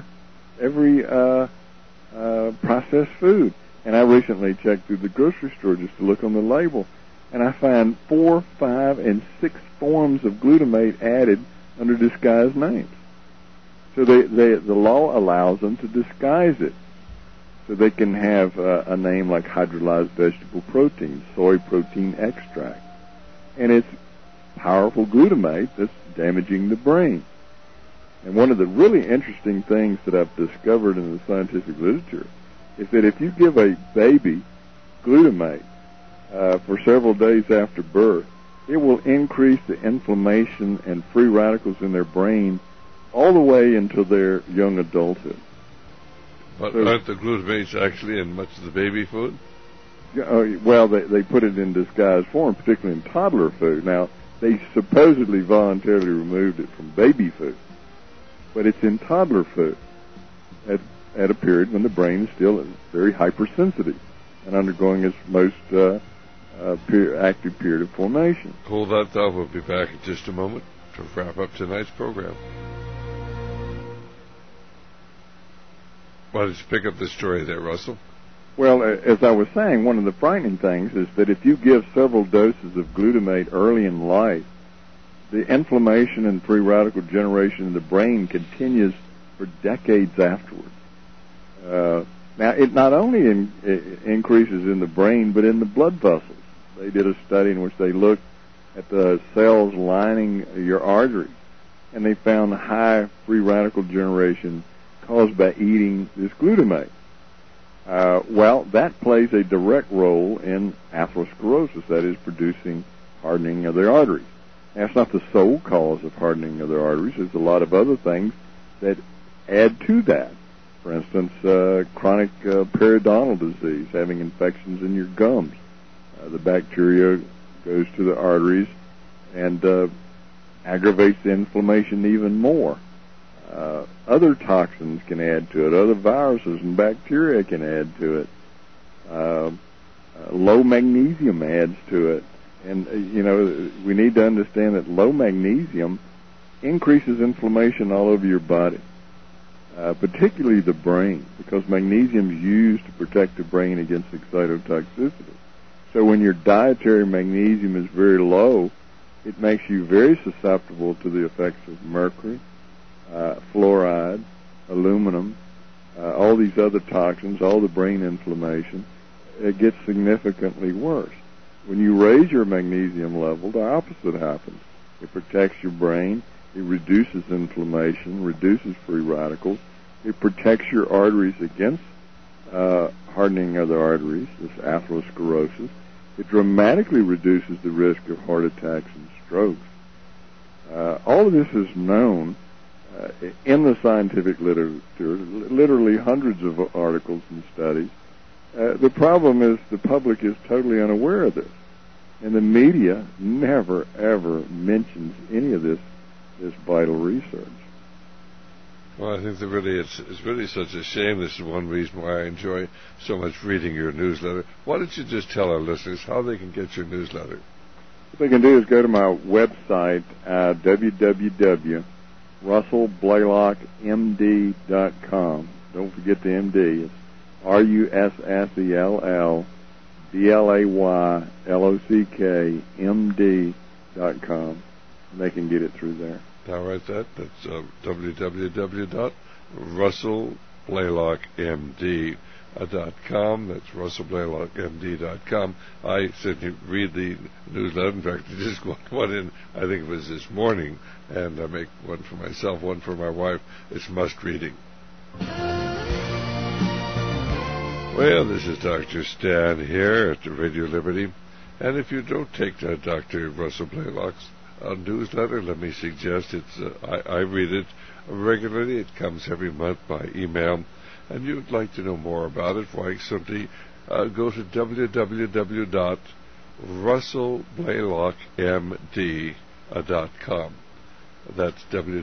processed food. And I recently checked through the grocery store just to look on the label, and I find 4, 5, and 6 forms of glutamate added under disguised names. So the law allows them to disguise it. So they can have a name like hydrolyzed vegetable protein, soy protein extract. And it's powerful glutamate that's damaging the brain. And one of the really interesting things that I've discovered in the scientific literature is that if you give a baby glutamate for several days after birth, it will increase the inflammation and free radicals in their brain all the way into their young adulthood. But aren't the glutamates actually in much of the baby food? Well, they put it in disguised form, particularly in toddler food. Now, they supposedly voluntarily removed it from baby food, but it's in toddler food at a period when the brain is still very hypersensitive and undergoing its most active period of formation. Hold that thought. We'll be back in just a moment to wrap up tonight's program. Why don't you pick up the story there, Russell? Well, as I was saying, one of the frightening things is that if you give several doses of glutamate early in life, the inflammation and free radical generation in the brain continues for decades afterwards. Now, it not only increases in the brain, but in the blood vessels. They did a study in which they looked at the cells lining your arteries, and they found high free radical generation caused by eating this glutamate. Well, that plays a direct role in atherosclerosis, that is, producing hardening of the arteries. That's not the sole cause of hardening of the arteries. There's a lot of other things that add to that. For instance, chronic periodontal disease, having infections in your gums. The bacteria goes to the arteries and aggravates the inflammation even more. Other toxins can add to it. Other viruses and bacteria can add to it. Low magnesium adds to it. And, we need to understand that low magnesium increases inflammation all over your body, particularly the brain, because magnesium is used to protect the brain against excitotoxicity. So when your dietary magnesium is very low, it makes you very susceptible to the effects of mercury, fluoride, aluminum, all these other toxins, all the brain inflammation. It gets significantly worse. When you raise your magnesium level, the opposite happens. It protects your brain. It reduces inflammation, reduces free radicals. It protects your arteries against hardening of the arteries, this atherosclerosis. It dramatically reduces the risk of heart attacks and strokes. All of this is known in the scientific literature, literally hundreds of articles and studies. The problem is the public is totally unaware of this, and the media never, ever mentions any of this vital research. Well, I think that it's really such a shame. This is one reason why I enjoy so much reading your newsletter. Why don't you just tell our listeners how they can get your newsletter? What they can do is go to my website, www.russellblaylockmd.com. Don't forget the MD. It's RUSSELLBLAYLOCKMD.com. And they can get it through there. All right, that's www.russellblaylockmd.com. That's russellblaylockmd.com. I certainly read the newsletter. In fact, I just got one in, I think it was this morning, and I make one for myself, one for my wife. It's must reading. Well, this is Dr. Stan here at Radio Liberty. And if you don't take Dr. Russell Blaylock's newsletter, let me suggest I read it regularly. It comes every month by email. And you'd like to know more about it, why simply go to www.russellblaylockmd.com. That's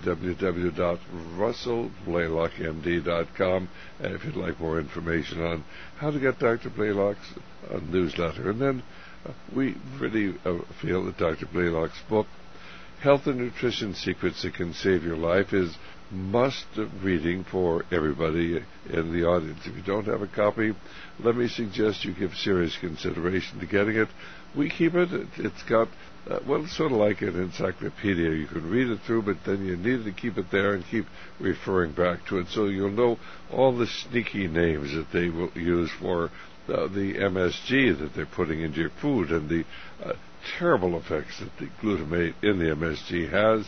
www.russellblaylockmd.com if you'd like more information on how to get Dr. Blaylock's newsletter. And then we really feel that Dr. Blaylock's book, Health and Nutrition Secrets That Can Save Your Life, is must reading for everybody in the audience. If you don't have a copy, let me suggest you give serious consideration to getting it. We keep it. It's got, it's sort of like an encyclopedia. You can read it through, but then you need to keep it there and keep referring back to it so you'll know all the sneaky names that they will use for the MSG that they're putting into your food and the terrible effects that the glutamate in the MSG has.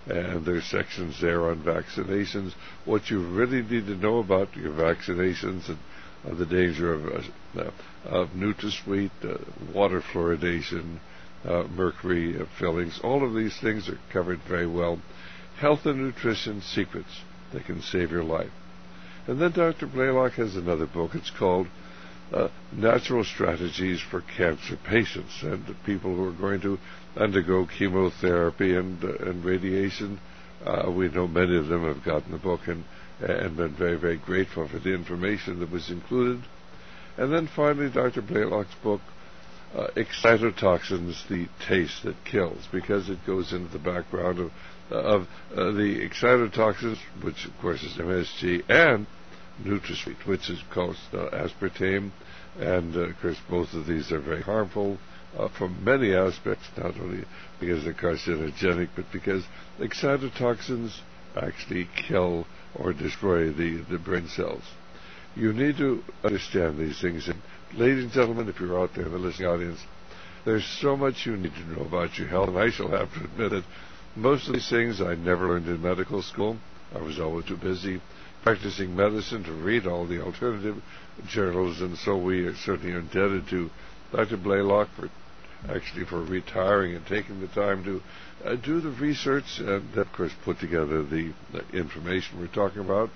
and there's sections there on vaccinations, what you really need to know about your vaccinations, and the danger of NutraSweet, water fluoridation, mercury fillings. All of these things are covered very well. Health and nutrition secrets that can save your life. And then Dr. Blaylock has another book. It's called Natural Strategies for Cancer Patients, and people who are going to undergo chemotherapy and radiation. We know many of them have gotten the book and been very, very grateful for the information that was included. And then finally, Dr. Blaylock's book, Excitotoxins, the Taste That Kills, because it goes into the background of the excitotoxins, which of course is MSG, and NutraSweet, which is called aspartame, and of course both of these are very harmful from many aspects, not only because they're carcinogenic, but because excitotoxins actually kill or destroy the brain cells. You need to understand these things, and ladies and gentlemen, if you're out there in the listening audience, there's so much you need to know about your health, and I shall have to admit that most of these things I never learned in medical school. I was always too busy practicing medicine to read all the alternative journals, and so we are certainly indebted to Dr. Blaylock for retiring and taking the time to do the research and, of course, put together the information we're talking about.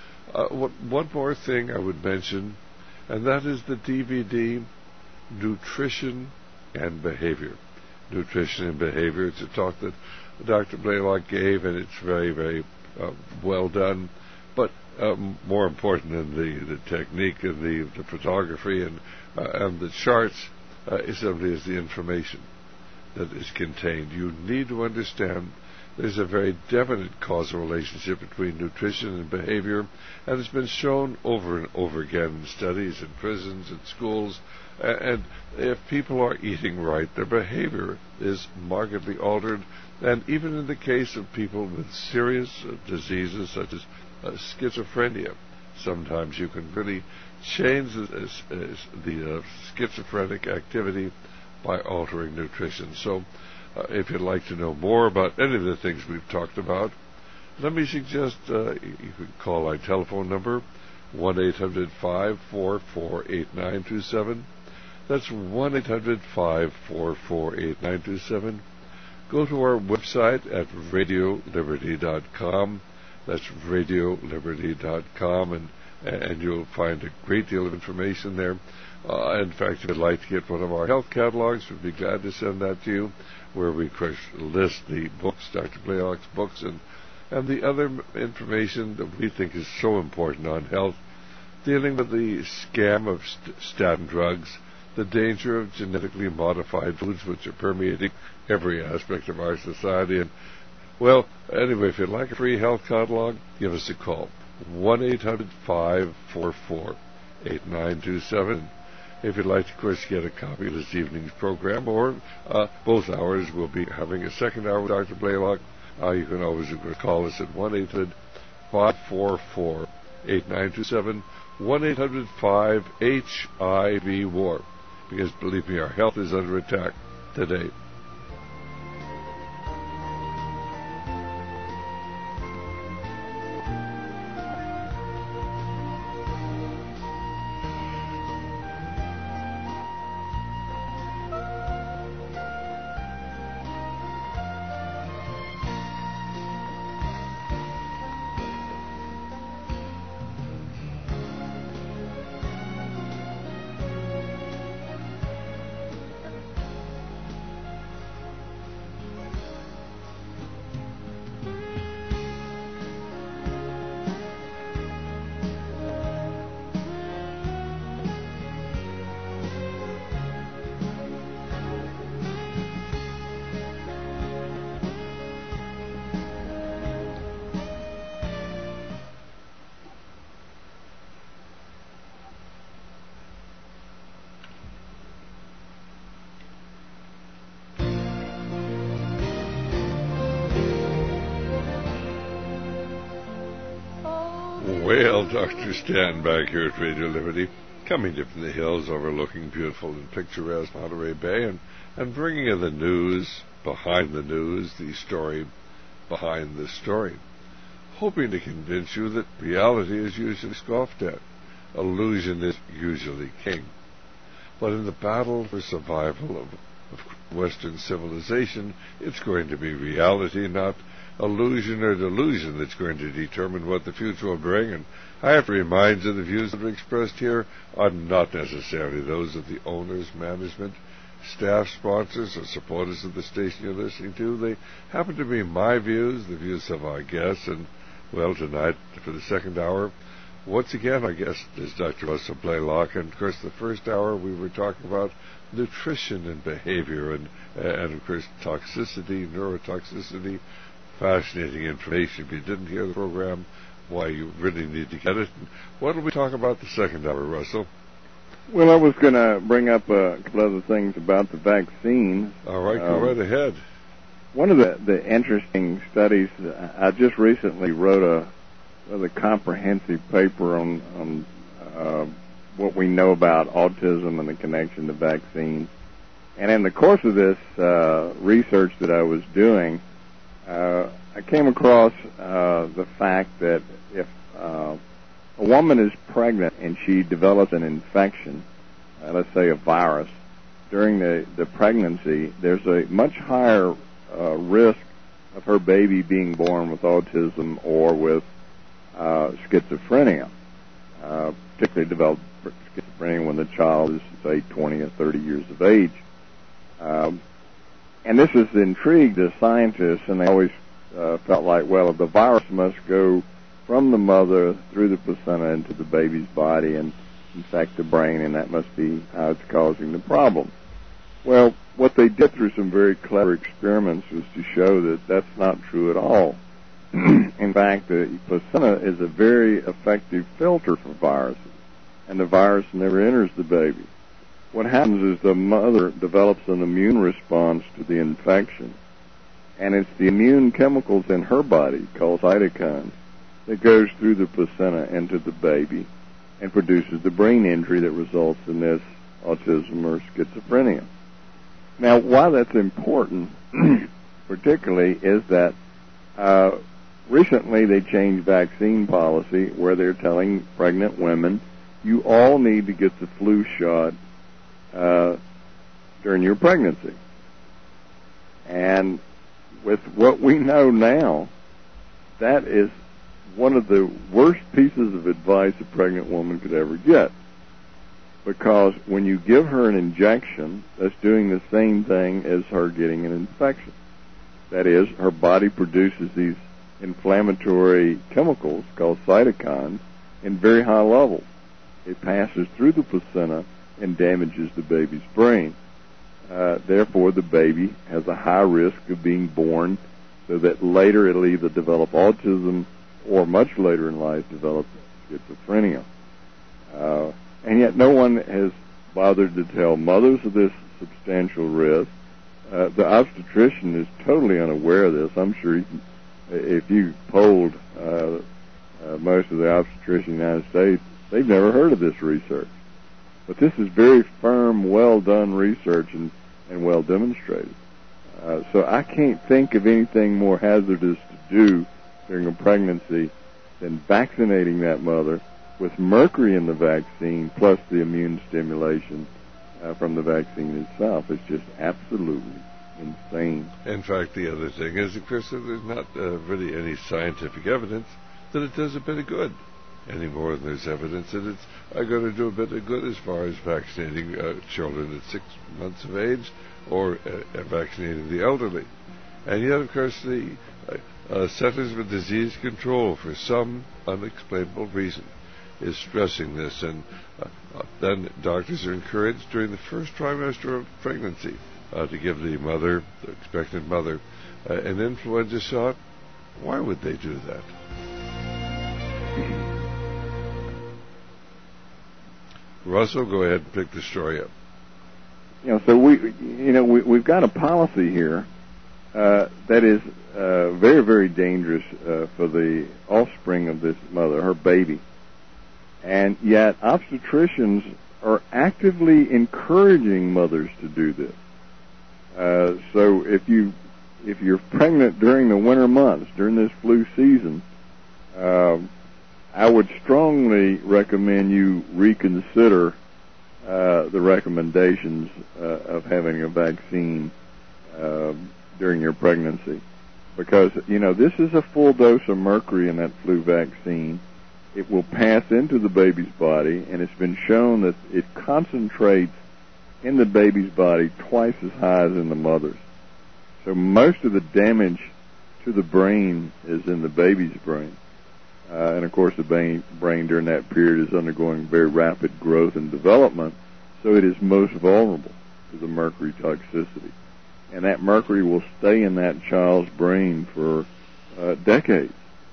One more thing I would mention, and that is the DVD Nutrition and Behavior. Nutrition and Behavior. It's a talk that Dr. Blaylock gave, and it's very, very well done. But more important than the technique and the photography and the charts is simply is the information that is contained. You need to understand there's a very definite causal relationship between nutrition and behavior, and it's been shown over and over again in studies in prisons and schools. And if people are eating right, their behavior is markedly altered. And even in the case of people with serious diseases such as schizophrenia, sometimes you can really change the schizophrenic activity by altering nutrition. So if you'd like to know more about any of the things we've talked about, let me suggest you can call our telephone number, 1-800-544-8927. That's 1-800-544-8927. Go to our website at radioliberty.com. That's radioliberty.com, and you'll find a great deal of information there. In fact, if you'd like to get one of our health catalogs, we'd be glad to send that to you, where we list the books, Dr. Blaylock's books, and the other information that we think is so important on health, dealing with the scam of statin drugs, the danger of genetically modified foods, which are permeating every aspect of our society. And, well, anyway, if you'd like a free health catalog, give us a call, 1-800-544-8927. If you'd like to, of course, get a copy of this evening's program, or both hours, we'll be having a second hour with Dr. Blaylock. You can always call us at 1-800-544-8927, 1-800-5HIV-WAR. Because, believe me, our health is under attack today. Well, Dr. Stan back here at Radio Liberty, coming to from the hills overlooking beautiful and picturesque Monterey Bay, and bringing in the news, behind the news, the story behind this story, hoping to convince you that reality is usually scoffed at. Illusion is usually king. But in the battle for survival of Western civilization, it's going to be reality, not illusion or delusion, that's going to determine what the future will bring. And I have to remind you, the views that are expressed here are not necessarily those of the owners, management, staff, sponsors, or supporters of the station you're listening to. They happen to be my views, the views of our guests. And, well, tonight, for the second hour, once again, our guest is Dr. Russell Blaylock. And, of course, the first hour we were talking about nutrition and behavior and of course, toxicity, neurotoxicity. Fascinating information. If you didn't hear the program, why, you really need to get it. And what will we talk about the second hour, Russell? Well, I was going to bring up a couple other things about the vaccine. All right, go right ahead. One of the interesting studies, I just recently wrote a rather comprehensive paper on what we know about autism and the connection to vaccines. And in the course of this research that I was doing, I came across the fact that if a woman is pregnant and she develops an infection, let's say a virus, during the pregnancy, there's a much higher risk of her baby being born with autism or with schizophrenia, particularly developed schizophrenia when the child is, say, 20 or 30 years of age. And this has intrigued the scientists, and they always felt like, well, the virus must go from the mother through the placenta into the baby's body and infect the brain, and that must be how it's causing the problem. Well, what they did through some very clever experiments was to show that that's not true at all. In fact, the placenta is a very effective filter for viruses, and the virus never enters the baby. What happens is the mother develops an immune response to the infection, and it's the immune chemicals in her body, called cytokines, that goes through the placenta into the baby and produces the brain injury that results in this autism or schizophrenia. Now, why that's important, particularly, is that recently they changed vaccine policy where they're telling pregnant women, you all need to get the flu shot during your pregnancy. And with what we know now, that is one of the worst pieces of advice a pregnant woman could ever get. Because when you give her an injection, that's doing the same thing as her getting an infection. That is, her body produces these inflammatory chemicals called cytokines in very high levels. It passes through the placenta and damages the baby's brain. Therefore, the baby has a high risk of being born so that later it'll either develop autism or much later in life develop schizophrenia. And yet no one has bothered to tell mothers of this substantial risk. The obstetrician is totally unaware of this. I'm sure if you polled most of the obstetricians in the United States, they've never heard of this research. But this is very firm, well-done research and well demonstrated. So I can't think of anything more hazardous to do during a pregnancy than vaccinating that mother with mercury in the vaccine plus the immune stimulation from the vaccine itself. It's just absolutely insane. In fact, the other thing is, of course, there's not really any scientific evidence that it does a bit of good, any more than there's evidence that it's going to do a bit of good as far as vaccinating children at 6 months of age or vaccinating the elderly. And yet, of course, the Centers for Disease Control, for some unexplainable reason, is stressing this. And then doctors are encouraged during the first trimester of pregnancy to give the mother, the expectant mother, an influenza shot. Why would they do that? Russell, go ahead and pick the story up. So we've got a policy here that is very, very dangerous for the offspring of this mother, her baby. And yet obstetricians are actively encouraging mothers to do this. So if you if you're pregnant during the winter months, during this flu season, I would strongly recommend you reconsider the recommendations of having a vaccine during your pregnancy, because this is a full dose of mercury in that flu vaccine. It will pass into the baby's body, and it's been shown that it concentrates in the baby's body twice as high as in the mother's. So most of the damage to the brain is in the baby's brain. And of course the brain during that period is undergoing very rapid growth and development, so it is most vulnerable to the mercury toxicity. And that mercury will stay in that child's brain for decades,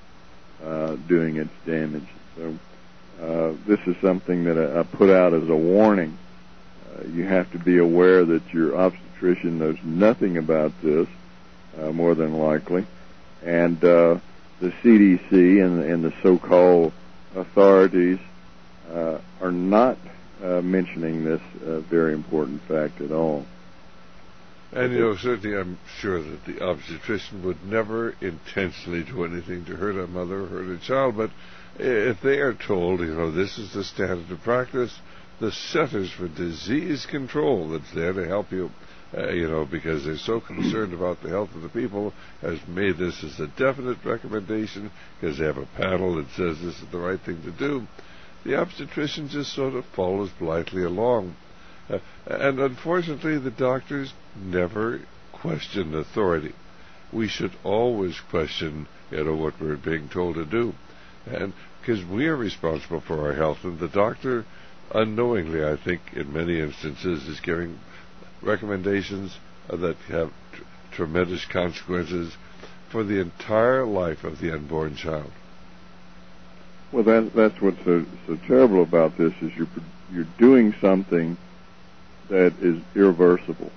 doing its damage. So this is something that I put out as a warning. You have to be aware that your obstetrician knows nothing about this, more than likely. And the CDC and the so-called authorities are not mentioning this very important fact at all. And, certainly I'm sure that the obstetrician would never intentionally do anything to hurt a mother or hurt a child, but if they are told, this is the standard of practice, the Centers for Disease Control that's there to help you, because they're so concerned about the health of the people, has made this as a definite recommendation because they have a panel that says this is the right thing to do. The obstetrician just sort of follows blithely along. And unfortunately, the doctors never question authority. We should always question, what we're being told to do. And because we are responsible for our health, and the doctor, unknowingly, I think, in many instances, is giving recommendations that have tremendous consequences for the entire life of the unborn child. Well, that's what's so terrible about this, is you're doing something that is irreversible.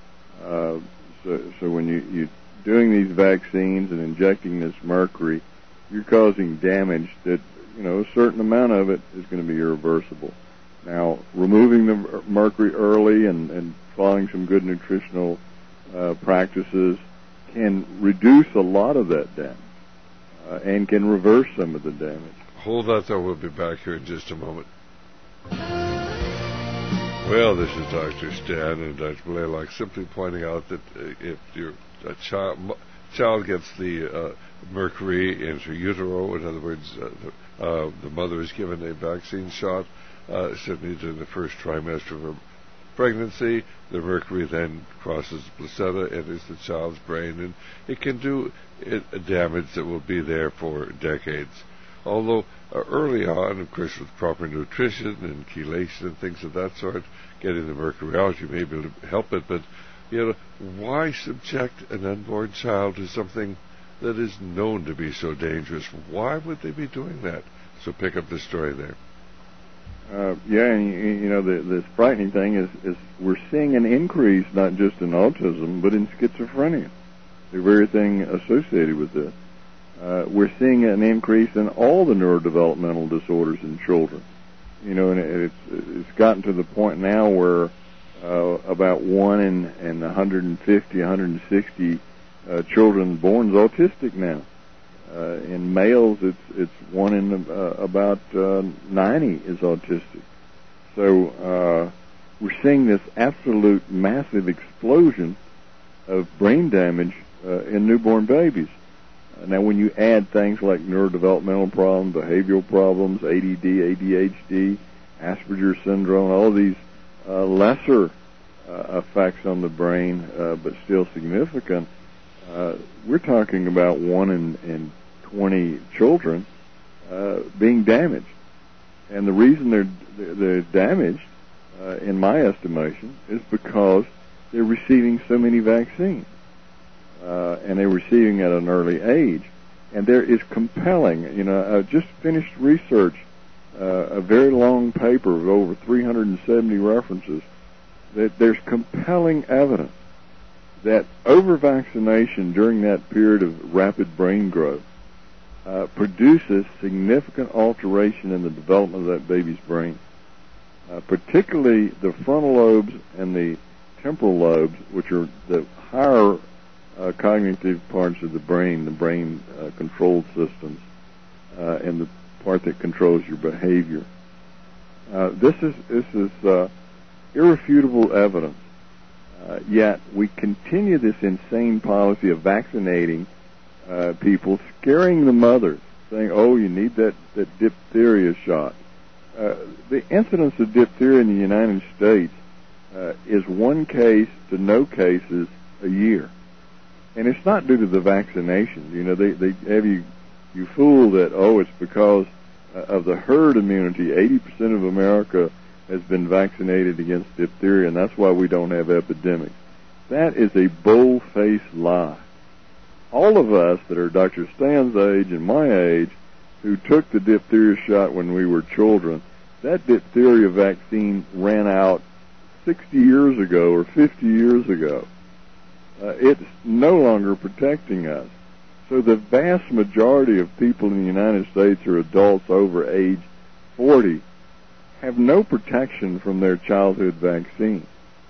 So when you're doing these vaccines and injecting this mercury, you're causing damage that, a certain amount of it is going to be irreversible. Now, removing the mercury early and following some good nutritional practices can reduce a lot of that damage and can reverse some of the damage. Hold that, though. We'll be back here in just a moment. Well, this is Dr. Stan and Dr. Blaylock, simply pointing out that if a child gets the mercury into utero, in other words, the mother is given a vaccine shot, certainly during the first trimester of her pregnancy, the mercury then crosses the placenta, enters the child's brain, and it can do damage that will be there for decades. Although early on, of course, with proper nutrition and chelation and things of that sort, getting the mercury out, you may be able to help it. But, why subject an unborn child to something that is known to be so dangerous? Why would they be doing that? So pick up the story there. And the frightening thing is we're seeing an increase not just in autism, but in schizophrenia, the very thing associated with this. We're seeing an increase in all the neurodevelopmental disorders in children. And it's gotten to the point now where about 1 in 150, 160 children born is autistic now. In males, it's 1 in about 90 is autistic. So we're seeing this absolute massive explosion of brain damage in newborn babies. Now, when you add things like neurodevelopmental problems, behavioral problems, ADD, ADHD, Asperger's syndrome, all of these lesser effects on the brain, but still significant, we're talking about 1 in 20 children being damaged. And the reason they're damaged, in my estimation, is because they're receiving so many vaccines. And they're receiving at an early age. And there is compelling, I just finished research, a very long paper of over 370 references, that there's compelling evidence that over-vaccination during that period of rapid brain growth produces significant alteration in the development of that baby's brain, particularly the frontal lobes and the temporal lobes, which are the higher cognitive parts of the brain control systems, and the part that controls your behavior. This is irrefutable evidence. Yet we continue this insane policy of vaccinating people, scaring the mothers, saying, "Oh, you need that diphtheria shot." The incidence of diphtheria in the United States is 1 case to no cases a year, and it's not due to the vaccination. You know, they have you fooled that it's because of the herd immunity. 80% of America has been vaccinated against diphtheria, and that's why we don't have epidemics. That is a bold-faced lie. All of us that are Dr. Stan's age and my age who took the diphtheria shot when we were children, that diphtheria vaccine ran out 60 years ago or 50 years ago. It's no longer protecting us. So the vast majority of people in the United States are adults over age 40 have no protection from their childhood vaccine.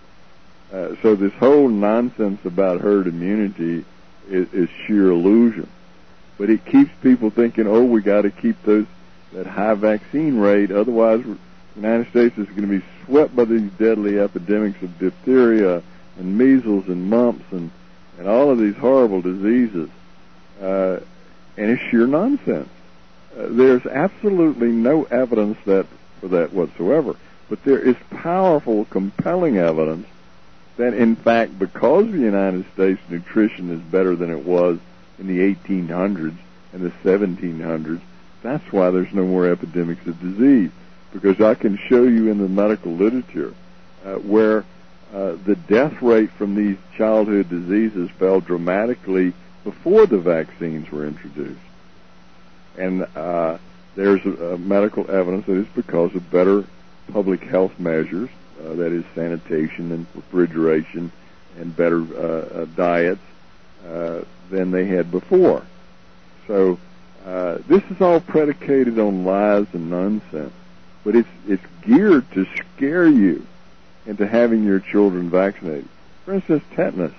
So this whole nonsense about herd immunity is sheer illusion. But it keeps people thinking, we got to keep that high vaccine rate, otherwise the United States is going to be swept by these deadly epidemics of diphtheria and measles and mumps and all of these horrible diseases. And it's sheer nonsense. There's absolutely no evidence for that whatsoever. But there is powerful, compelling evidence that, in fact, because the United States nutrition is better than it was in the 1800s and the 1700s, that's why there's no more epidemics of disease. Because I can show you in the medical literature where the death rate from these childhood diseases fell dramatically before the vaccines were introduced. And there's medical evidence that it's because of better public health measures, that is sanitation and refrigeration and better diets than they had before. So this is all predicated on lies and nonsense, but it's geared to scare you into having your children vaccinated. For instance, tetanus.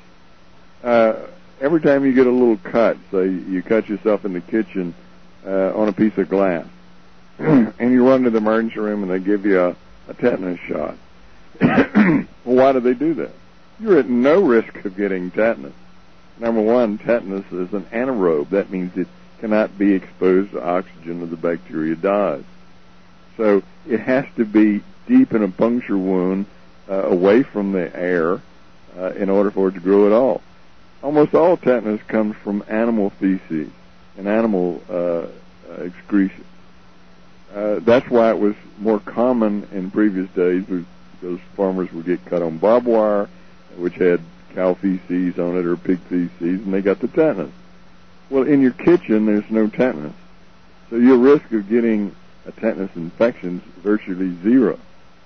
Every time you get a little cut, say you cut yourself in the kitchen on a piece of glass, and you run to the emergency room and they give you a tetanus shot. Well, why do they do that? You're at no risk of getting tetanus. Number one, tetanus is an anaerobe. That means it cannot be exposed to oxygen or the bacteria dies. So it has to be deep in a puncture wound away from the air in order for it to grow at all. Almost all tetanus comes from animal feces and animal excretion. That's why it was more common in previous days because farmers would get cut on barbed wire, which had cow feces on it or pig feces, and they got the tetanus. Well, in your kitchen, there's no tetanus. So your risk of getting a tetanus infection is virtually zero.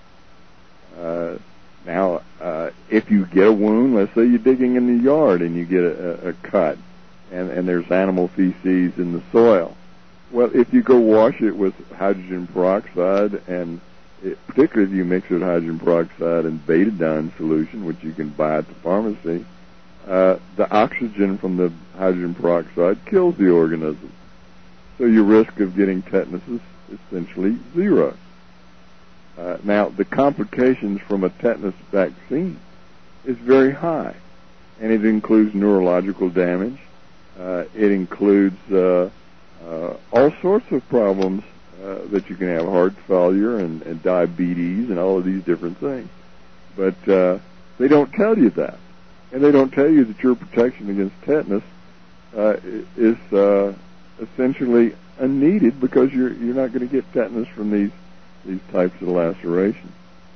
Now, if you get a wound, let's say you're digging in the yard and you get a cut, and there's animal feces in the soil. Well, if you go wash it with hydrogen peroxide, and particularly if you mix it with hydrogen peroxide and betadine solution, which you can buy at the pharmacy, the oxygen from the hydrogen peroxide kills the organism. So your risk of getting tetanus is essentially zero. Now, the complications from a tetanus vaccine is very high, and it includes neurological damage. It includes all sorts of problems that you can have, heart failure and diabetes and all of these different things. But they don't tell you that. And they don't tell you that your protection against tetanus is essentially unneeded because you're not going to get tetanus from these types of lacerations.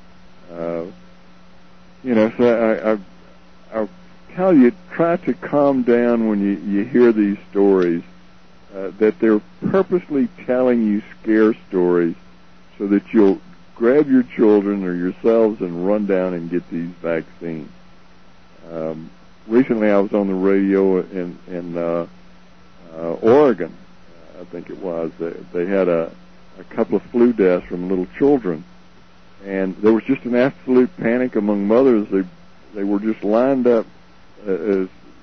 So I'll tell you, try to calm down when you hear these stories, that they're purposely telling you scare stories so that you'll grab your children or yourselves and run down and get these vaccines. Recently I was on the radio in Oregon, I think it was. They had a couple of flu deaths from little children, and there was just an absolute panic among mothers. They were just lined up as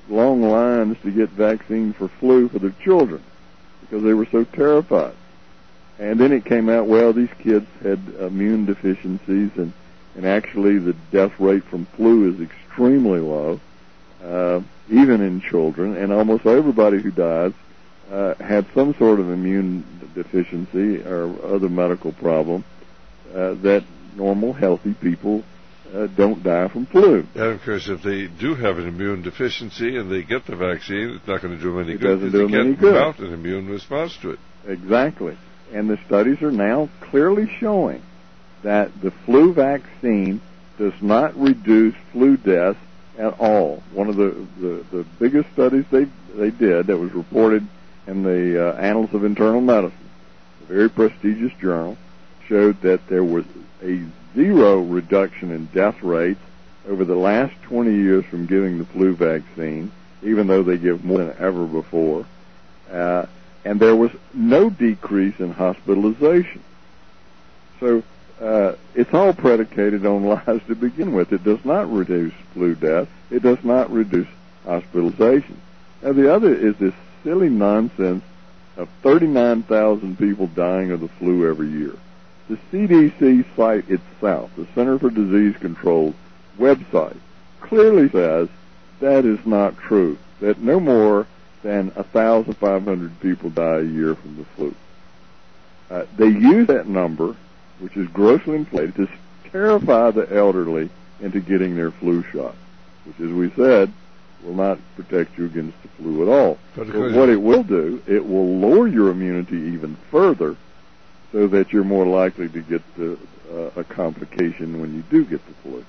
long lines to get vaccines for flu for their children because they were so terrified. And then it came out, well, these kids had immune deficiencies, and actually the death rate from flu is extremely low, even in children, and almost everybody who dies had some sort of immune deficiency or other medical problem that normal, healthy people don't die from flu. And of course, if they do have an immune deficiency and they get the vaccine, it's not going to do them any It good doesn't because do they them any can't good. mount an immune response to it. Exactly. And the studies are now clearly showing that the flu vaccine does not reduce flu deaths at all. One of the biggest studies they did that was reported in the Annals of Internal Medicine, a very prestigious journal, showed that there was a 0 reduction in death rates over the last 20 years from giving the flu vaccine, even though they give more than ever before. And there was no decrease in hospitalization. So it's all predicated on lies to begin with. It does not reduce flu death. It does not reduce hospitalization. Now, the other is this silly nonsense of 39,000 people dying of the flu every year. The CDC site itself, the Center for Disease Control website, clearly says that is not true, that no more than 1,500 people die a year from the flu. They use that number, which is grossly inflated, to terrify the elderly into getting their flu shot, which, as we said, will not protect you against the flu at all. But what it will do, it will lower your immunity even further so that you're more likely to get a complication when you do get the flu.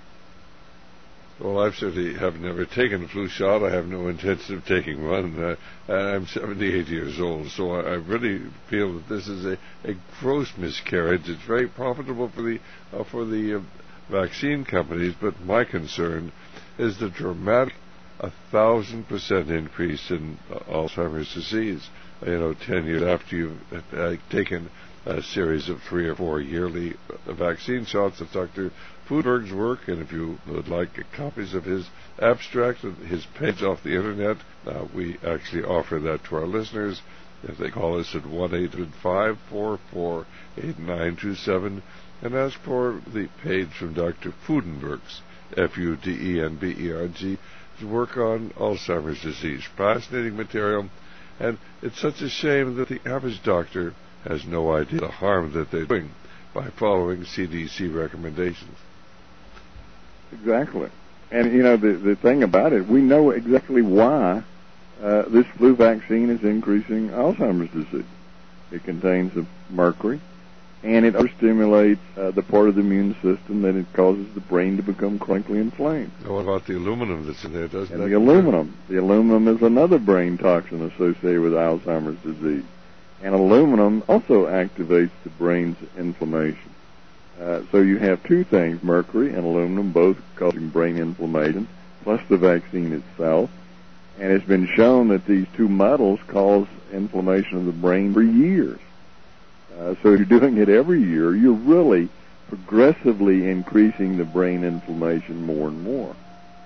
Well, I certainly have never taken a flu shot. I have no intention of taking one. I'm 78 years old, so I really feel that this is a gross miscarriage. It's very profitable for the vaccine companies, but my concern is the dramatic 1,000% increase in Alzheimer's disease. 10 years after you've taken a series of 3 or 4 yearly vaccine shots. That's Dr. Foodberg's work, and if you would like copies of his abstract and his page off the internet, we actually offer that to our listeners. If they call us at 1-800-544-8927 and ask for the page from Dr. Fudenberg's, Fudenberg, to work on Alzheimer's disease. Fascinating material, and it's such a shame that the average doctor has no idea the harm that they're doing by following CDC recommendations. Exactly. And, the thing about it, we know exactly why this flu vaccine is increasing Alzheimer's disease. It contains mercury, and it overstimulates the part of the immune system that it causes the brain to become chronically inflamed. What about the aluminum that's in there, doesn't it? And the aluminum. The aluminum is another brain toxin associated with Alzheimer's disease. And aluminum also activates the brain's inflammation. So you have two things, mercury and aluminum, both causing brain inflammation, plus the vaccine itself. And it's been shown that these two metals cause inflammation of the brain for years. So if you're doing it every year, you're really progressively increasing the brain inflammation more and more.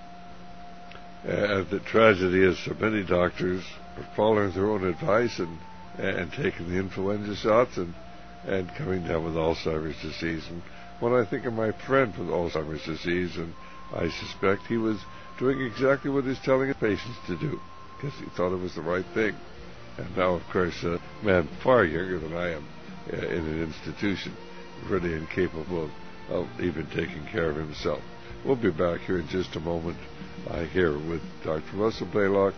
The tragedy is so many doctors are following their own advice and taking the influenza shots and coming down with Alzheimer's disease. And when I think of my friend with Alzheimer's disease, and I suspect he was doing exactly what he's telling his patients to do, because he thought it was the right thing. And now, of course, a man far younger than I am in an institution, really incapable of even taking care of himself. We'll be back here in just a moment here with Dr. Russell Blaylock.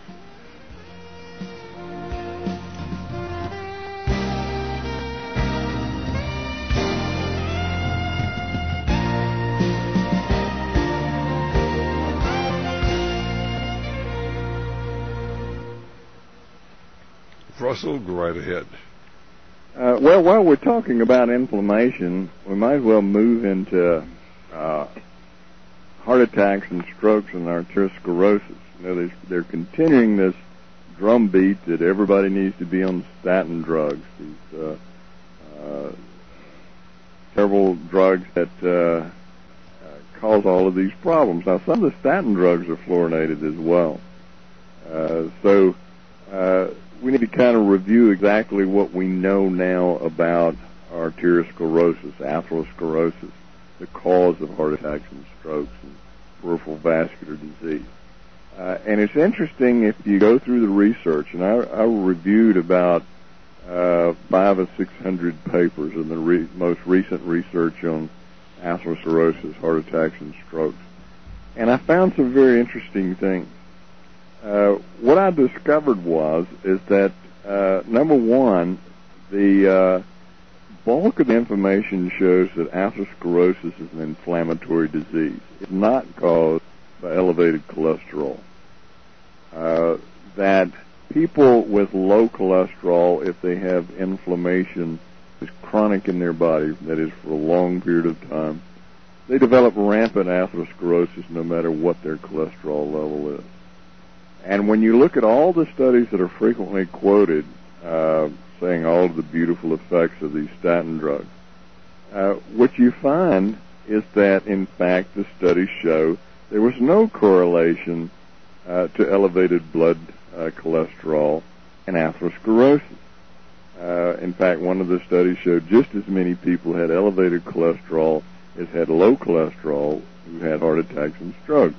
Russell, go right ahead. Well, while we're talking about inflammation, we might as well move into heart attacks and strokes and arteriosclerosis. They're continuing this drumbeat that everybody needs to be on statin drugs, these several drugs that cause all of these problems. Now, some of the statin drugs are fluorinated as well. So we need to kind of review exactly what we know now about arteriosclerosis, atherosclerosis, the cause of heart attacks and strokes and peripheral vascular disease. And it's interesting if you go through the research, and I reviewed about 500 or 600 papers in the most recent research on atherosclerosis, heart attacks, and strokes. And I found some very interesting things. What I discovered is that, number one, the bulk of the information shows that atherosclerosis is an inflammatory disease. It's not caused by elevated cholesterol. That people with low cholesterol, if they have inflammation, is chronic in their body, that is for a long period of time, they develop rampant atherosclerosis no matter what their cholesterol level is. And when you look at all the studies that are frequently quoted, saying all of the beautiful effects of these statin drugs, what you find is that, in fact, the studies show there was no correlation to elevated blood cholesterol and atherosclerosis. In fact, one of the studies showed just as many people had elevated cholesterol as had low cholesterol who had heart attacks and strokes.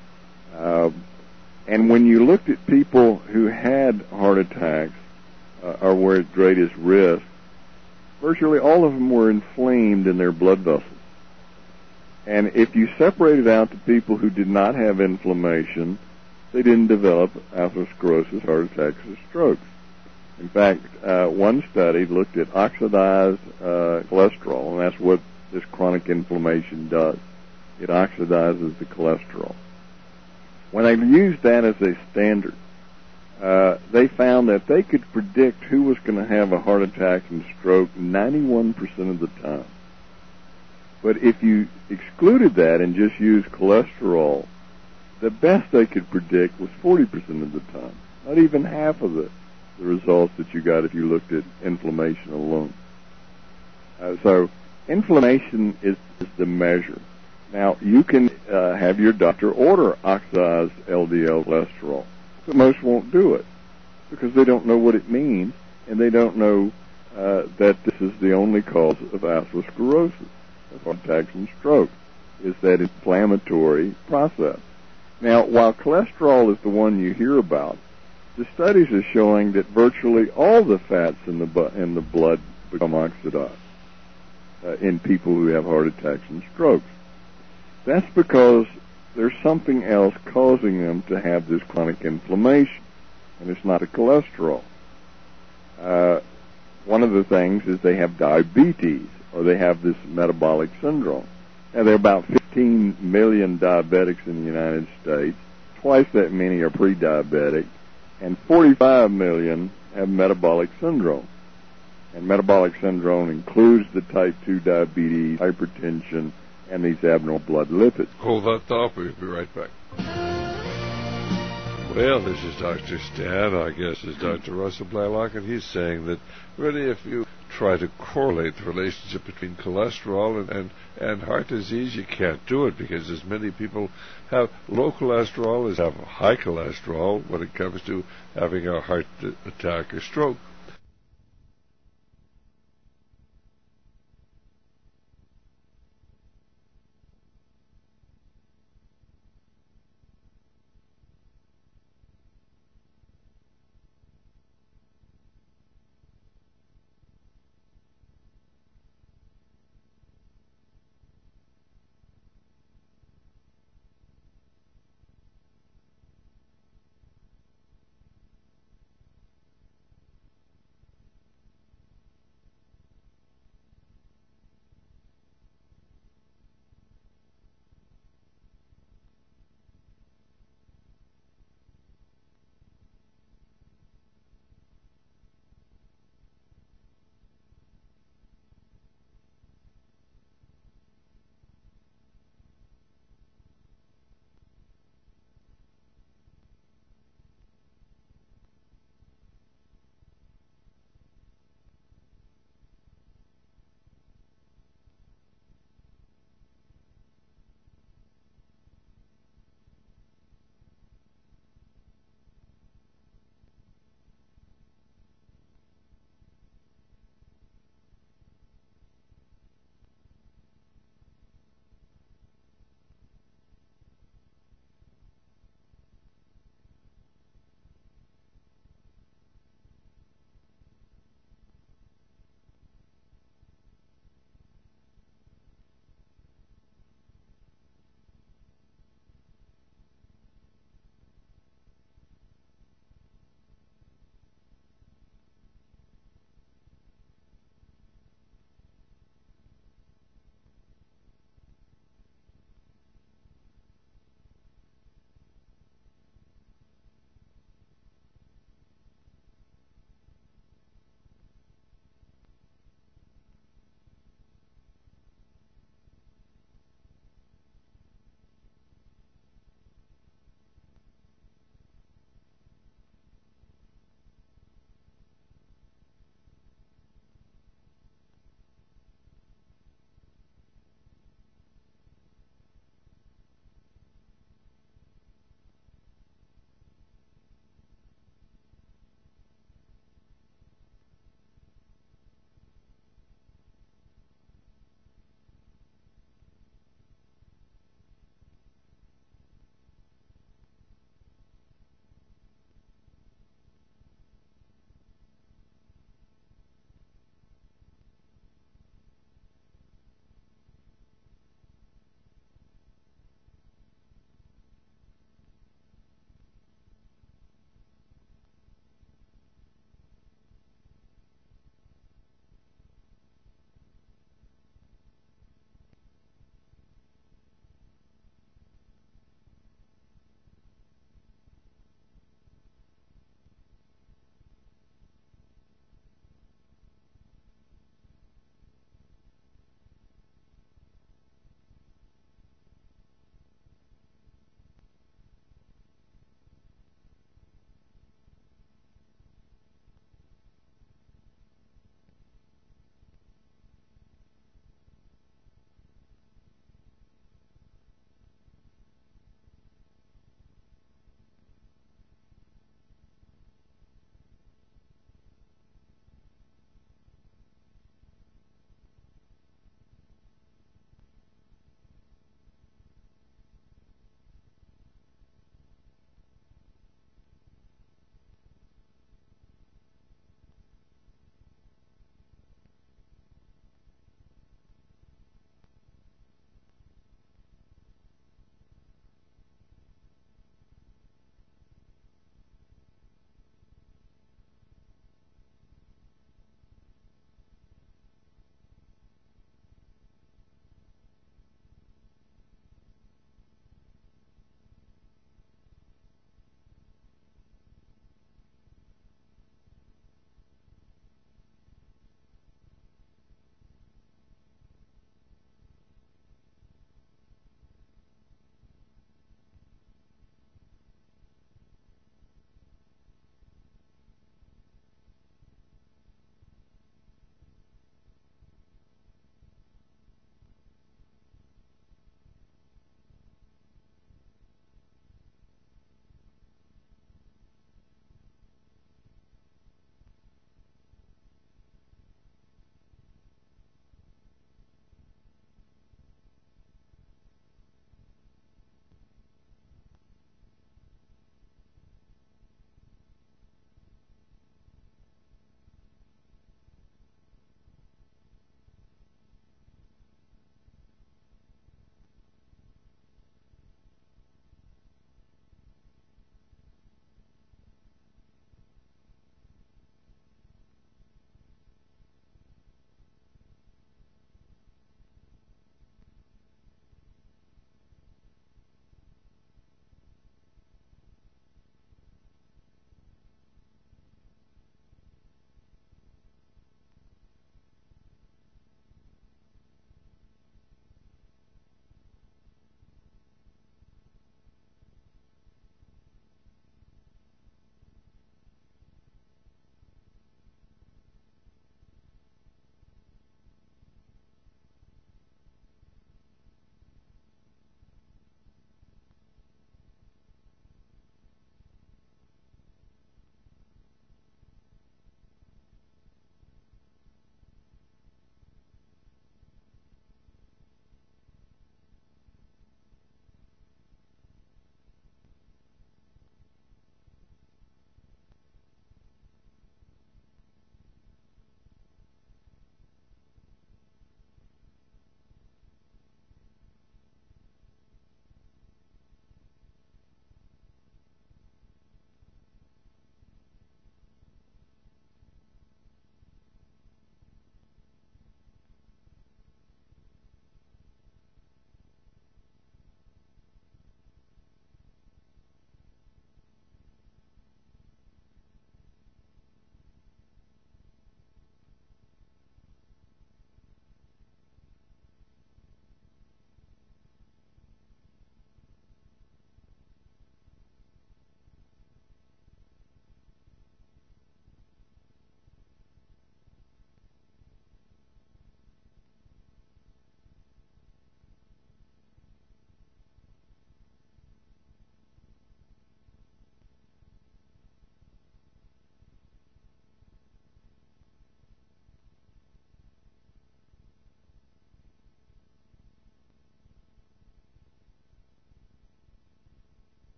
And when you looked at people who had heart attacks or were at greatest risk, virtually all of them were inflamed in their blood vessels. And if you separated out the people who did not have inflammation, they didn't develop atherosclerosis, heart attacks, or strokes. In fact, one study looked at oxidized cholesterol, and that's what this chronic inflammation does. It oxidizes the cholesterol. When they used that as a standard, they found that they could predict who was going to have a heart attack and stroke 91% of the time. But if you excluded that and just used cholesterol, the best they could predict was 40% of the time, not even half of the results that you got if you looked at inflammation alone. So inflammation is the measure. Now, you can have your doctor order oxidized LDL cholesterol, but most won't do it because they don't know what it means, and they don't know that this is the only cause of atherosclerosis, of heart attacks and stroke, is that inflammatory process. Now, while cholesterol is the one you hear about, the studies are showing that virtually all the fats in the blood become oxidized in people who have heart attacks and strokes. That's because there's something else causing them to have this chronic inflammation, and it's not the cholesterol. One of the things is they have diabetes, or they have this metabolic syndrome. Now, there are about 15 million diabetics in the United States. Twice that many are pre-diabetic, and 45 million have metabolic syndrome. And metabolic syndrome includes the type 2 diabetes, hypertension, and these abnormal blood lipids. Hold that thought. We'll be right back. Well, this is Dr. Stan, our guest is Dr. Russell Blaylock, and he's saying that really if you try to correlate the relationship between cholesterol and heart disease, you can't do it because as many people have low cholesterol as have high cholesterol when it comes to having a heart attack or stroke.